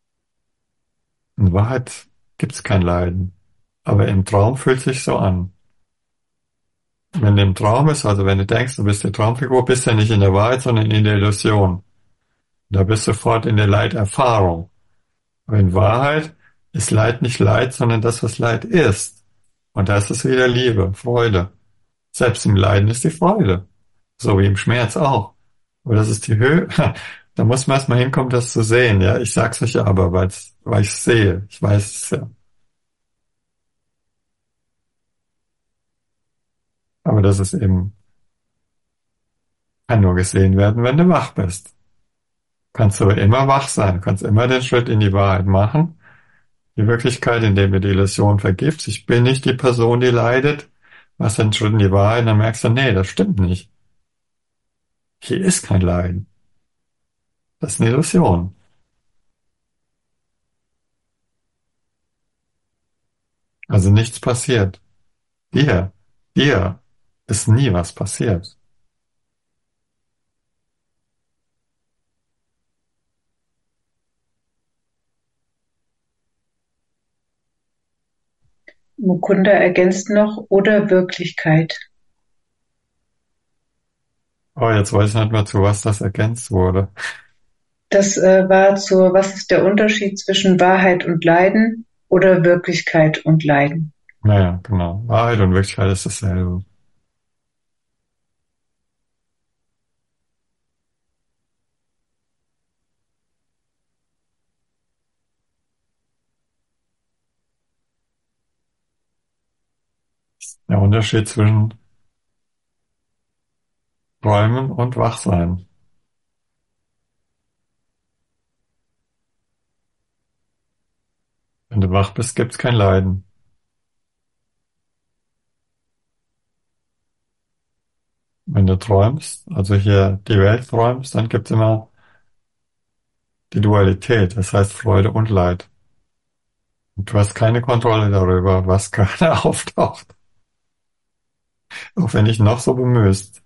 In Wahrheit gibt es kein Leiden. Aber im Traum fühlt es sich so an. Wenn du im Traum ist, also wenn du denkst, du bist die Traumfigur, bist du ja nicht in der Wahrheit, sondern in der Illusion. Da bist du sofort in der Leiterfahrung. Aber in Wahrheit ist Leid nicht Leid, sondern das, was Leid ist. Und da ist es wieder Liebe, Freude. Selbst im Leiden ist die Freude. So wie im Schmerz auch. Aber das ist die Höhe. Da muss man erstmal hinkommen, das zu sehen. Ja, ich sag's euch ja aber, weil's, weil ich sehe. Ich weiß es ja. Aber das ist eben, kann nur gesehen werden, wenn du wach bist. Kannst du immer wach sein. Du kannst immer den Schritt in die Wahrheit machen. Die Wirklichkeit, indem du die Illusion vergibst. Ich bin nicht die Person, die leidet. Machst den Schritt in die Wahrheit, dann merkst du, nee, das stimmt nicht. Hier ist kein Leiden. Das ist eine Illusion. Also nichts passiert. Dir, dir ist nie was passiert. Mukunda ergänzt noch, oder Wirklichkeit. Oh, jetzt weiß ich nicht mehr, zu was das ergänzt wurde. Das äh, war zur, was ist der Unterschied zwischen Wahrheit und Leiden oder Wirklichkeit und Leiden? Naja, genau. Wahrheit und Wirklichkeit ist dasselbe. Der Unterschied zwischen Träumen und Wachsein. Wenn du wach bist, gibt's kein Leiden. Wenn du träumst, also hier die Welt träumst, dann gibt's immer die Dualität, das heißt Freude und Leid. Und du hast keine Kontrolle darüber, was gerade auftaucht, auch wenn dich noch so bemühst.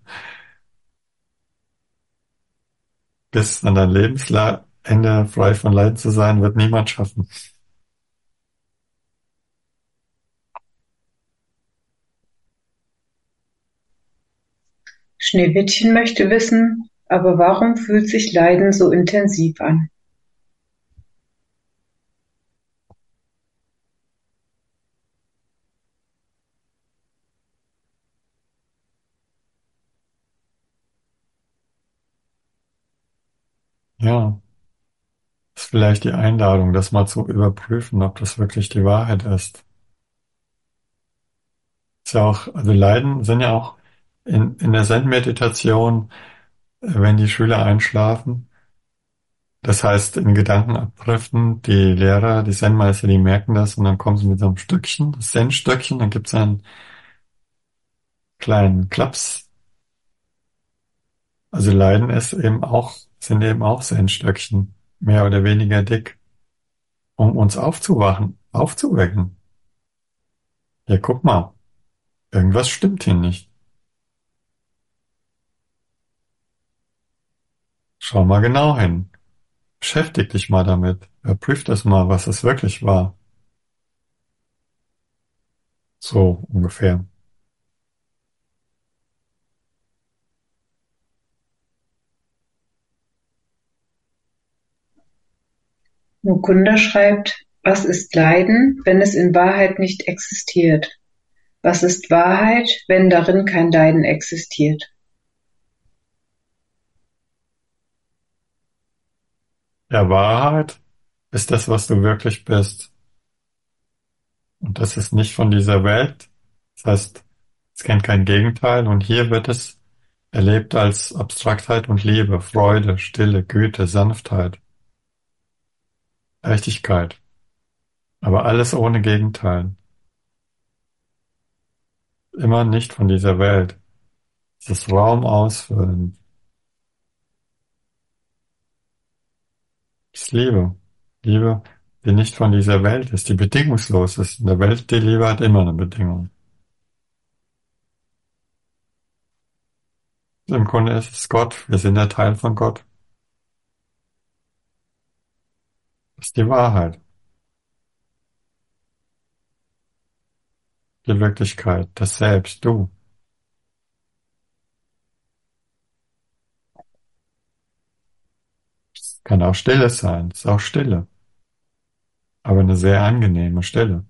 Bis an dein Lebensende frei von Leiden zu sein, wird niemand schaffen. Schneewittchen möchte wissen, aber warum fühlt sich Leiden so intensiv an? Ja, Vielleicht die Einladung, das mal zu überprüfen, ob das wirklich die Wahrheit ist. Ist ja auch, also Leiden sind ja auch in, in der Zen-Meditation, äh, wenn die Schüler einschlafen, das heißt in Gedanken abdriften, die Lehrer, die Zen-Meister, die merken das und dann kommen sie mit so einem Stöckchen, das Zen-Stöckchen, dann gibt es einen kleinen Klaps. Also Leiden ist eben auch, sind eben auch Zen-Stöckchen, mehr oder weniger dick, um uns aufzuwachen, aufzuwecken. Ja, guck mal, irgendwas stimmt hier nicht. Schau mal genau hin. Beschäftig dich mal damit. Überprüf das mal, was es wirklich war. So ungefähr. Mukunda schreibt, was ist Leiden, wenn es in Wahrheit nicht existiert? Was ist Wahrheit, wenn darin kein Leiden existiert? Ja, Wahrheit ist das, was du wirklich bist. Und das ist nicht von dieser Welt. Das heißt, es kennt kein Gegenteil. Und hier wird es erlebt als Abstraktheit und Liebe, Freude, Stille, Güte, Sanftheit, Leichtigkeit. Aber alles ohne Gegenteil. Immer nicht von dieser Welt. Es ist Raum ausfüllen. Es ist Liebe. Liebe, die nicht von dieser Welt ist, die bedingungslos ist. In der Welt, die Liebe hat immer eine Bedingung. Im Grunde ist es Gott. Wir sind der Teil von Gott. Das ist die Wahrheit. Die Wirklichkeit. Das Selbst. Du. Es kann auch Stille sein. Es ist auch Stille. Aber eine sehr angenehme Stille.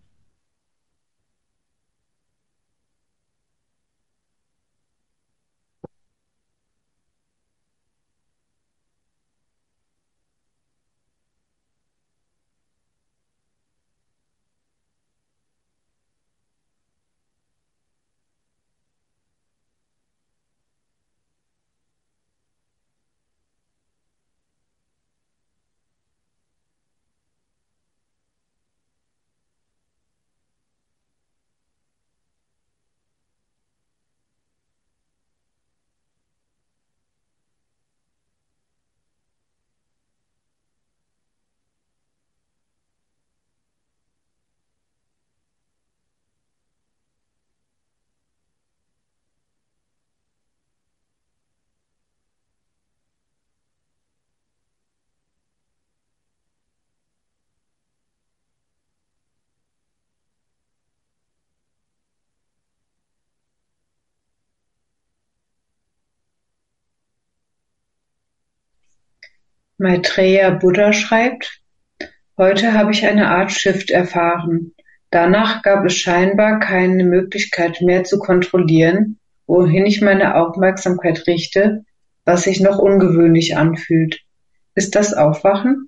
Maitreya Buddha schreibt, heute habe ich eine Art Shift erfahren. Danach gab es scheinbar keine Möglichkeit mehr zu kontrollieren, wohin ich meine Aufmerksamkeit richte, was sich noch ungewöhnlich anfühlt. Ist das Aufwachen?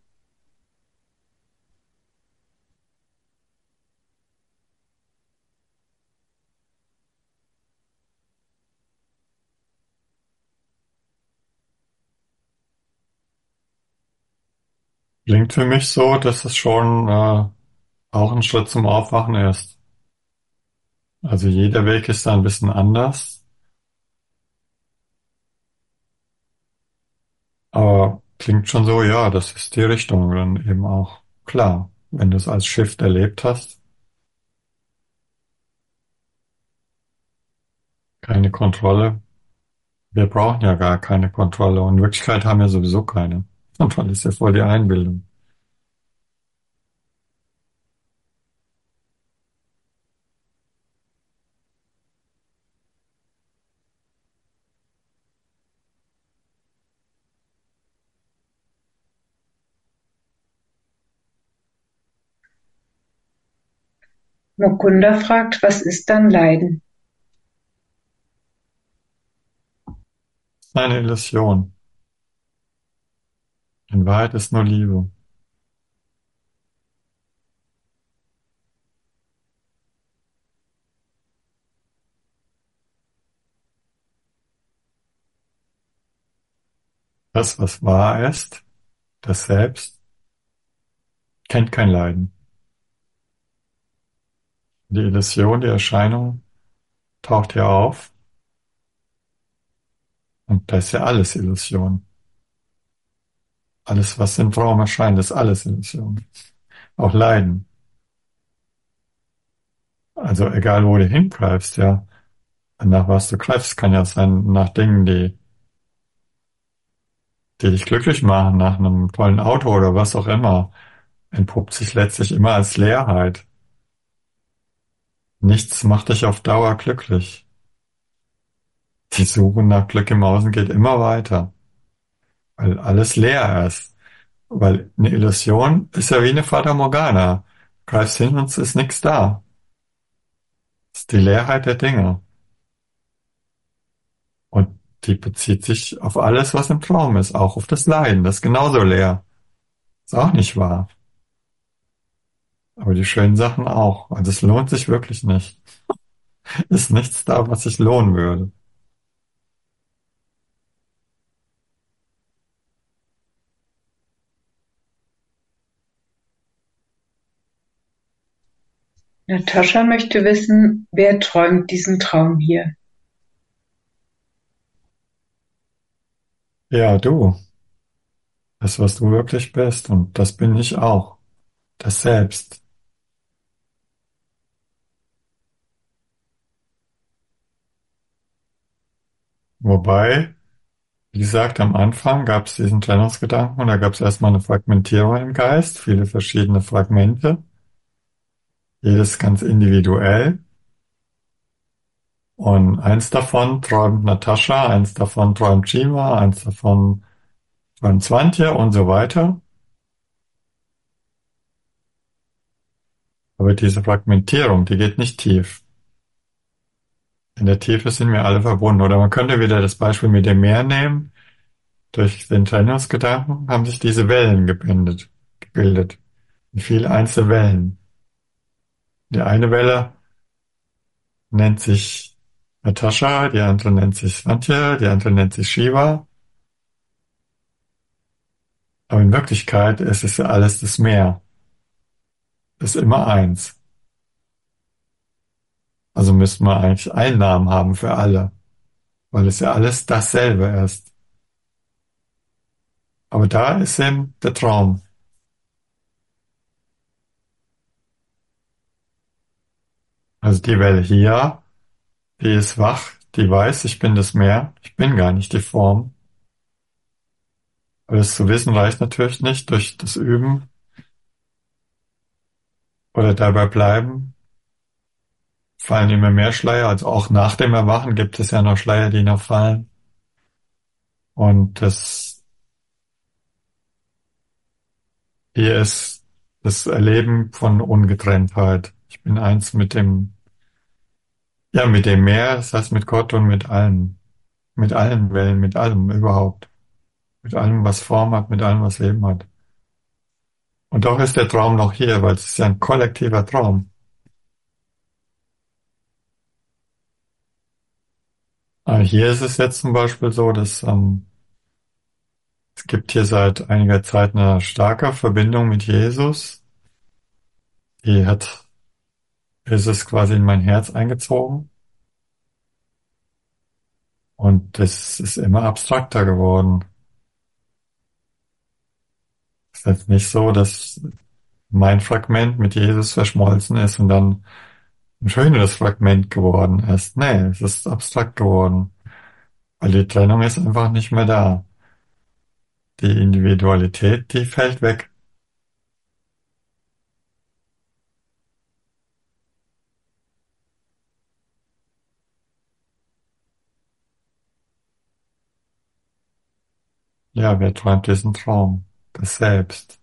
Klingt für mich so, dass es schon äh, auch ein Schritt zum Aufwachen ist. Also jeder Weg ist da ein bisschen anders. Aber klingt schon so, ja, das ist die Richtung dann eben auch. Klar, wenn du es als Shift erlebt hast, keine Kontrolle. Wir brauchen ja gar keine Kontrolle und in Wirklichkeit haben wir sowieso keine. Kontrolle ist ja voll die Einbildung. Mukunda fragt, was ist dann Leiden? Eine Illusion. In Wahrheit ist nur Liebe. Das, was wahr ist, das Selbst, kennt kein Leiden. Die Illusion, die Erscheinung taucht hier auf und da ist ja alles Illusion. Alles, was im Traum erscheint, ist alles Illusion. Auch Leiden. Also egal, wo du hingreifst, ja. Nach was du greifst, kann ja sein, nach Dingen, die, die dich glücklich machen, nach einem tollen Auto oder was auch immer, entpuppt sich letztlich immer als Leerheit. Nichts macht dich auf Dauer glücklich. Die Suche nach Glück im Außen geht immer weiter, weil alles leer ist. Weil eine Illusion ist ja wie eine Fata Morgana. Du greifst hin und es ist nichts da. Das ist die Leerheit der Dinge. Und die bezieht sich auf alles, was im Traum ist, auch auf das Leiden. Das ist genauso leer. Ist auch nicht wahr. Aber die schönen Sachen auch. Also es lohnt sich wirklich nicht. Ist nichts da, was sich lohnen würde. Natascha möchte wissen, wer träumt diesen Traum hier? Ja, du. Das, was du wirklich bist. Und das bin ich auch. Das Selbst. Wobei, wie gesagt, am Anfang gab es diesen Trennungsgedanken und da gab es erstmal eine Fragmentierung im Geist, viele verschiedene Fragmente, jedes ganz individuell. Und eins davon träumt Natascha, eins davon träumt Chima, eins davon träumt Swantje und so weiter. Aber diese Fragmentierung, die geht nicht tief. In der Tiefe sind wir alle verbunden. Oder man könnte wieder das Beispiel mit dem Meer nehmen. Durch den Trennungsgedanken haben sich diese Wellen gebildet, gebildet. Viele einzelne Wellen. Die eine Welle nennt sich Natascha, die andere nennt sich Swantje, die andere nennt sich Shiva. Aber in Wirklichkeit ist es ja alles das Meer. Ist immer eins. Also müssten wir eigentlich einen Namen haben für alle, weil es ja alles dasselbe ist. Aber da ist eben der Traum. Also die Welle hier, die ist wach, die weiß, ich bin das Meer, ich bin gar nicht die Form. Aber das zu wissen reicht natürlich nicht durch das Üben oder dabei bleiben. Fallen immer mehr Schleier, also auch nach dem Erwachen gibt es ja noch Schleier, die noch fallen. Und das hier ist das Erleben von Ungetrenntheit. Ich bin eins mit dem, ja, mit dem Meer, das heißt mit Gott und mit allen, mit allen Wellen, mit allem überhaupt. Mit allem, was Form hat, mit allem, was Leben hat. Und doch ist der Traum noch hier, weil es ist ja ein kollektiver Traum. Aber hier ist es jetzt zum Beispiel so, dass ähm, es gibt hier seit einiger Zeit eine starke Verbindung mit Jesus. Die hat Jesus quasi in mein Herz eingezogen. Und das ist immer abstrakter geworden. Es ist jetzt nicht so, dass mein Fragment mit Jesus verschmolzen ist und dann ein schöneres Fragment geworden ist. Nee, es ist abstrakt geworden, weil die Trennung ist einfach nicht mehr da. Die Individualität, die fällt weg. Ja, wer träumt diesen Traum? Das Selbst.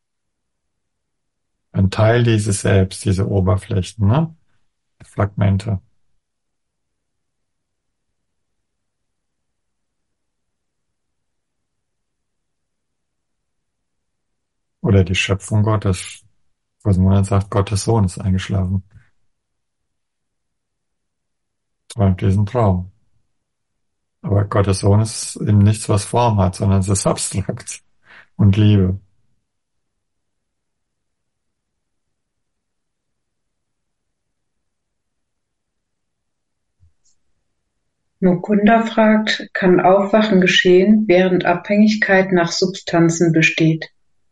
Ein Teil dieses Selbst, diese Oberflächen, ne? Fragmente. Oder die Schöpfung Gottes. Was man sagt, Gottes Sohn ist eingeschlafen. Träumt diesen Traum. Aber Gottes Sohn ist eben nichts, was Form hat, sondern es ist abstrakt und Liebe. Mukunda fragt, kann Aufwachen geschehen, während Abhängigkeit nach Substanzen besteht?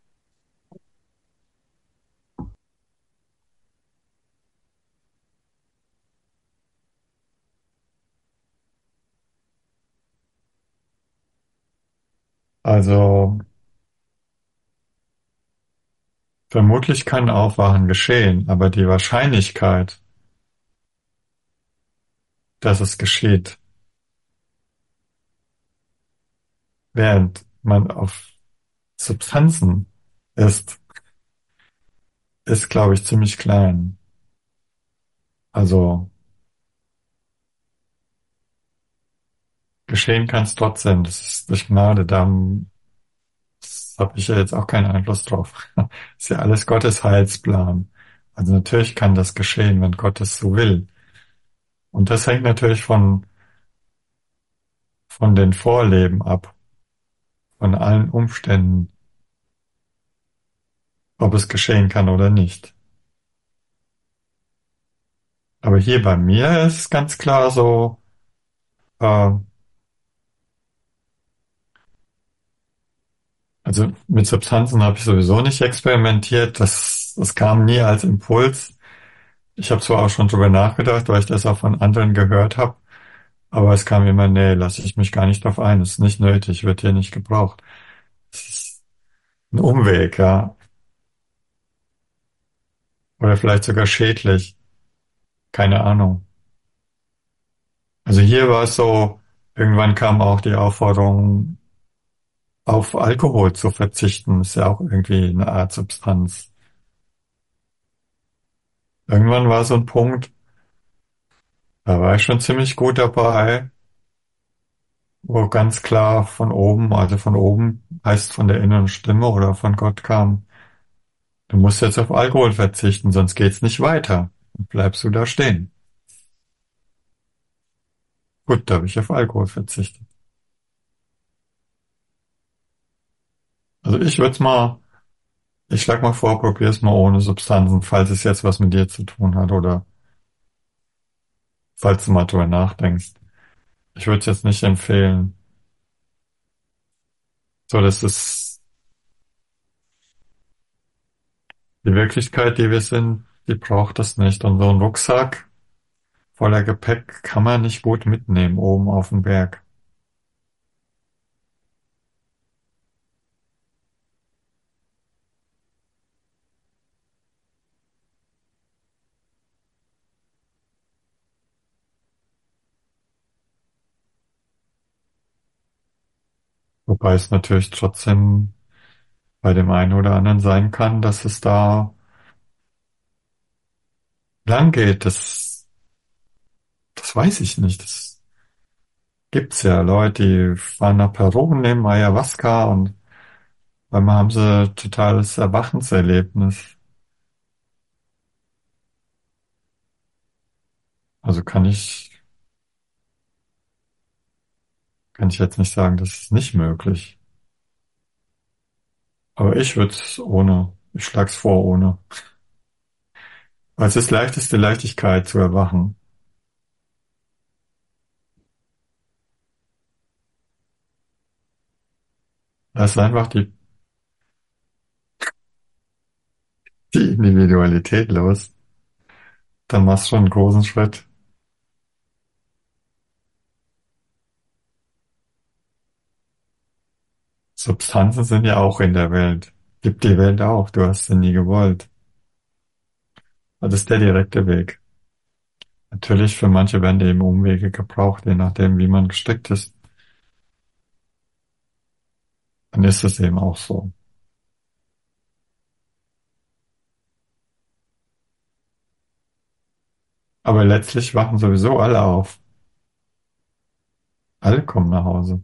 Also vermutlich kann Aufwachen geschehen, aber die Wahrscheinlichkeit, dass es geschieht, während man auf Substanzen ist, ist, glaube ich, ziemlich klein. Also geschehen kann es trotzdem. Das ist durch Gnade. Da habe ich ja jetzt auch keinen Einfluss drauf. Ist ja alles Gottes Heilsplan. Also natürlich kann das geschehen, wenn Gott es so will. Und das hängt natürlich von, von den Vorleben ab, von allen Umständen, ob es geschehen kann oder nicht. Aber hier bei mir ist ganz klar so, äh, also mit Substanzen habe ich sowieso nicht experimentiert. Das, das kam nie als Impuls. Ich habe zwar auch schon drüber nachgedacht, weil ich das auch von anderen gehört habe, aber es kam immer, nee, lasse ich mich gar nicht drauf ein. Es ist nicht nötig, wird hier nicht gebraucht. Es ist ein Umweg, ja. Oder vielleicht sogar schädlich. Keine Ahnung. Also hier war es so, irgendwann kam auch die Aufforderung, auf Alkohol zu verzichten. Ist ja auch irgendwie eine Art Substanz. Irgendwann war so ein Punkt, da war ich schon ziemlich gut dabei, wo ganz klar von oben, also von oben heißt von der inneren Stimme oder von Gott kam, du musst jetzt auf Alkohol verzichten, sonst geht's nicht weiter. Und bleibst du da stehen. Gut, da habe ich auf Alkohol verzichtet. Also ich würde es mal, ich schlag mal vor, probier's mal ohne Substanzen, falls es jetzt was mit dir zu tun hat oder falls du mal drüber nachdenkst. Ich würde es jetzt nicht empfehlen. So, das ist die Wirklichkeit, die wir sind, die braucht das nicht. Und so ein Rucksack voller Gepäck kann man nicht gut mitnehmen oben auf dem Berg. Wobei es natürlich trotzdem bei dem einen oder anderen sein kann, dass es da lang geht. Das, das weiß ich nicht. Das gibt's ja Leute, die fahren nach Peru, nehmen Ayahuasca und einmal haben sie totales Erwachenserlebnis. Also kann ich, kann ich jetzt nicht sagen, das ist nicht möglich. Aber ich würde es ohne, ich schlag's vor ohne. Weil es ist leichteste Leichtigkeit zu erwachen. Lass einfach die, die Individualität los. Dann machst du schon einen großen Schritt. Substanzen sind ja auch in der Welt. Gibt die Welt auch. Du hast sie nie gewollt. Das ist der direkte Weg. Natürlich, für manche werden eben Umwege gebraucht, je nachdem, wie man gestrickt ist. Dann ist es eben auch so. Aber letztlich wachen sowieso alle auf. Alle kommen nach Hause.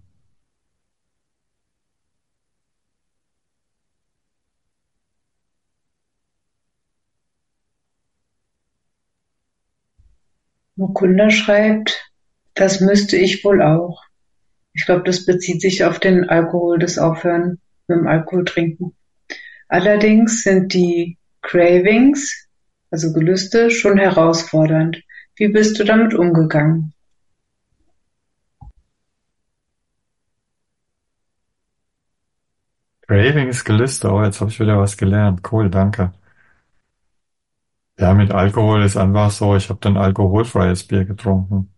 Mukunda schreibt, das müsste ich wohl auch. Ich glaube, das bezieht sich auf den Alkohol, das Aufhören mit dem Alkohol trinken. Allerdings sind die Cravings, also Gelüste, schon herausfordernd. Wie bist du damit umgegangen? Cravings Gelüste. Oh, jetzt habe ich wieder was gelernt. Cool, danke. Ja, mit Alkohol ist einfach so, ich habe dann alkoholfreies Bier getrunken.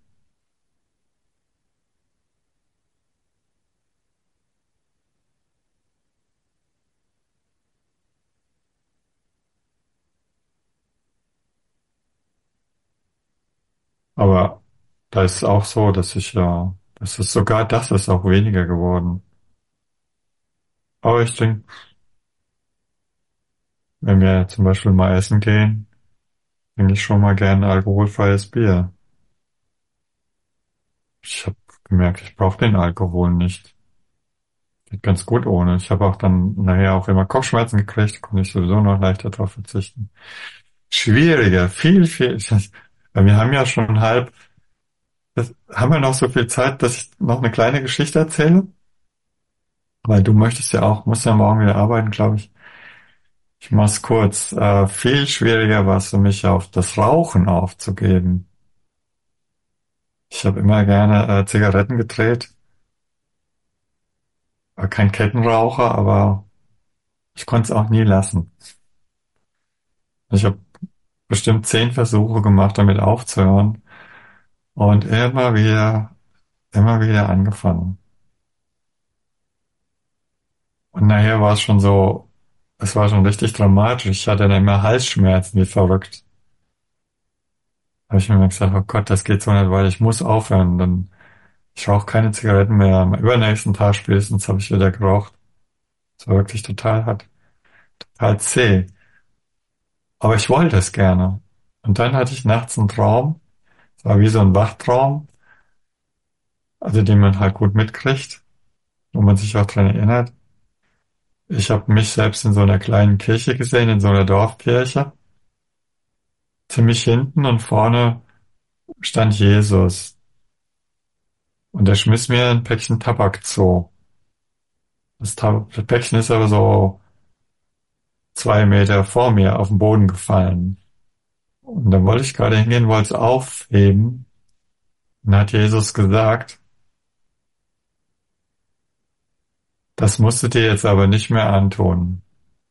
Aber da ist es auch so, dass ich ja, das ist sogar das ist auch weniger geworden. Aber ich denke, wenn wir zum Beispiel mal essen gehen, trinke ich schon mal gern alkoholfreies Bier. Ich habe gemerkt, ich brauche den Alkohol nicht. Geht ganz gut ohne. Ich habe auch dann nachher auch immer Kopfschmerzen gekriegt, konnte ich sowieso noch leichter darauf verzichten. Schwieriger, viel, viel. Weil wir haben ja schon halb, das, haben wir noch so viel Zeit, dass ich noch eine kleine Geschichte erzähle? Weil du möchtest ja auch, musst ja morgen wieder arbeiten, glaube ich. Ich mach's kurz. Äh, viel schwieriger war es für mich, auf das Rauchen aufzugeben. Ich habe immer gerne äh, Zigaretten gedreht. War kein Kettenraucher, aber ich konnte es auch nie lassen. Ich habe bestimmt zehn Versuche gemacht, damit aufzuhören und immer wieder, immer wieder angefangen. Und nachher war es schon so, es war schon richtig dramatisch. Ich hatte dann immer Halsschmerzen wie verrückt. Da habe ich mir immer gesagt, oh Gott, das geht so nicht weiter, ich muss aufhören. Dann, ich rauche keine Zigaretten mehr. Am übernächsten Tag spätestens habe ich wieder geraucht. Es war wirklich total hart, total zäh. Aber ich wollte es gerne. Und dann hatte ich nachts einen Traum. Es war wie so ein Wachtraum, also den man halt gut mitkriegt, wo man sich auch dran erinnert. Ich habe mich selbst in so einer kleinen Kirche gesehen, in so einer Dorfkirche. Ziemlich hinten und vorne stand Jesus. Und er schmiss mir ein Päckchen Tabak zu. Das, Tab das Päckchen ist aber so zwei Meter vor mir auf den Boden gefallen. Und dann wollte ich gerade hingehen, wollte es aufheben. Und dann hat Jesus gesagt, das musst du dir jetzt aber nicht mehr antun,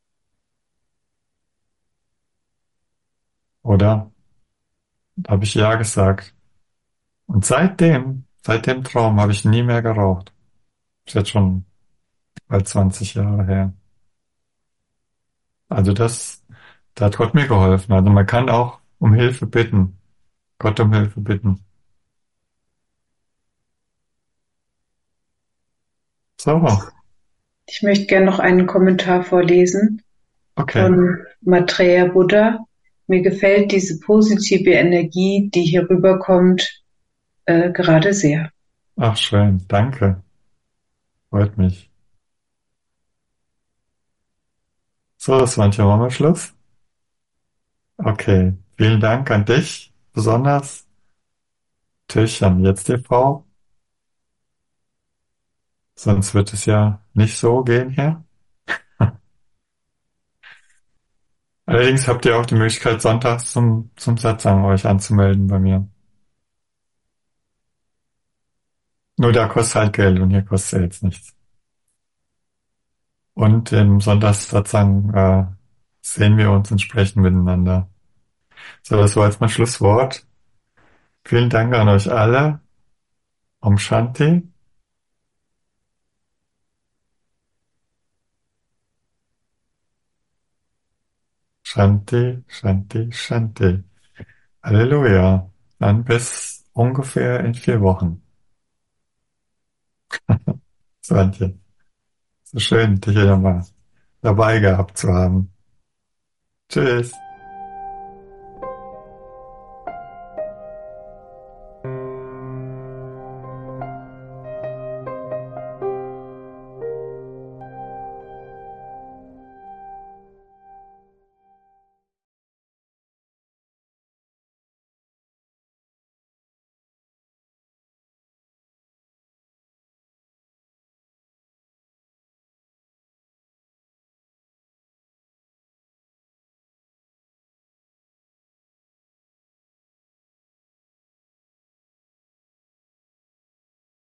oder? Da habe ich ja gesagt. Und seitdem, seit dem Traum habe ich nie mehr geraucht. Ist jetzt schon bald zwanzig Jahre her. Also das, da hat Gott mir geholfen. Also man kann auch um Hilfe bitten. Gott um Hilfe bitten. So, Ich möchte gerne noch einen Kommentar vorlesen okay. von Maitreya Buddha. Mir gefällt diese positive Energie, die hier rüberkommt, äh, gerade sehr. Ach, schön. Danke. Freut mich. So, das war hier mal Schluss. Okay. Vielen Dank an dich. Besonders natürlich an jetzt die Frau. Sonst wird es ja nicht so gehen hier. Allerdings habt ihr auch die Möglichkeit, sonntags zum, zum Satsang euch anzumelden bei mir. Nur da kostet halt Geld und hier kostet ja jetzt nichts. Und im Sonntagssatsang äh, sehen wir uns und sprechen miteinander. So, das war jetzt mein Schlusswort. Vielen Dank an euch alle. Om Shanti. Shanti, Shanti, Shanti. Halleluja. Dann bis ungefähr in vier Wochen. Svante. So schön, dich wieder mal dabei gehabt zu haben. Tschüss.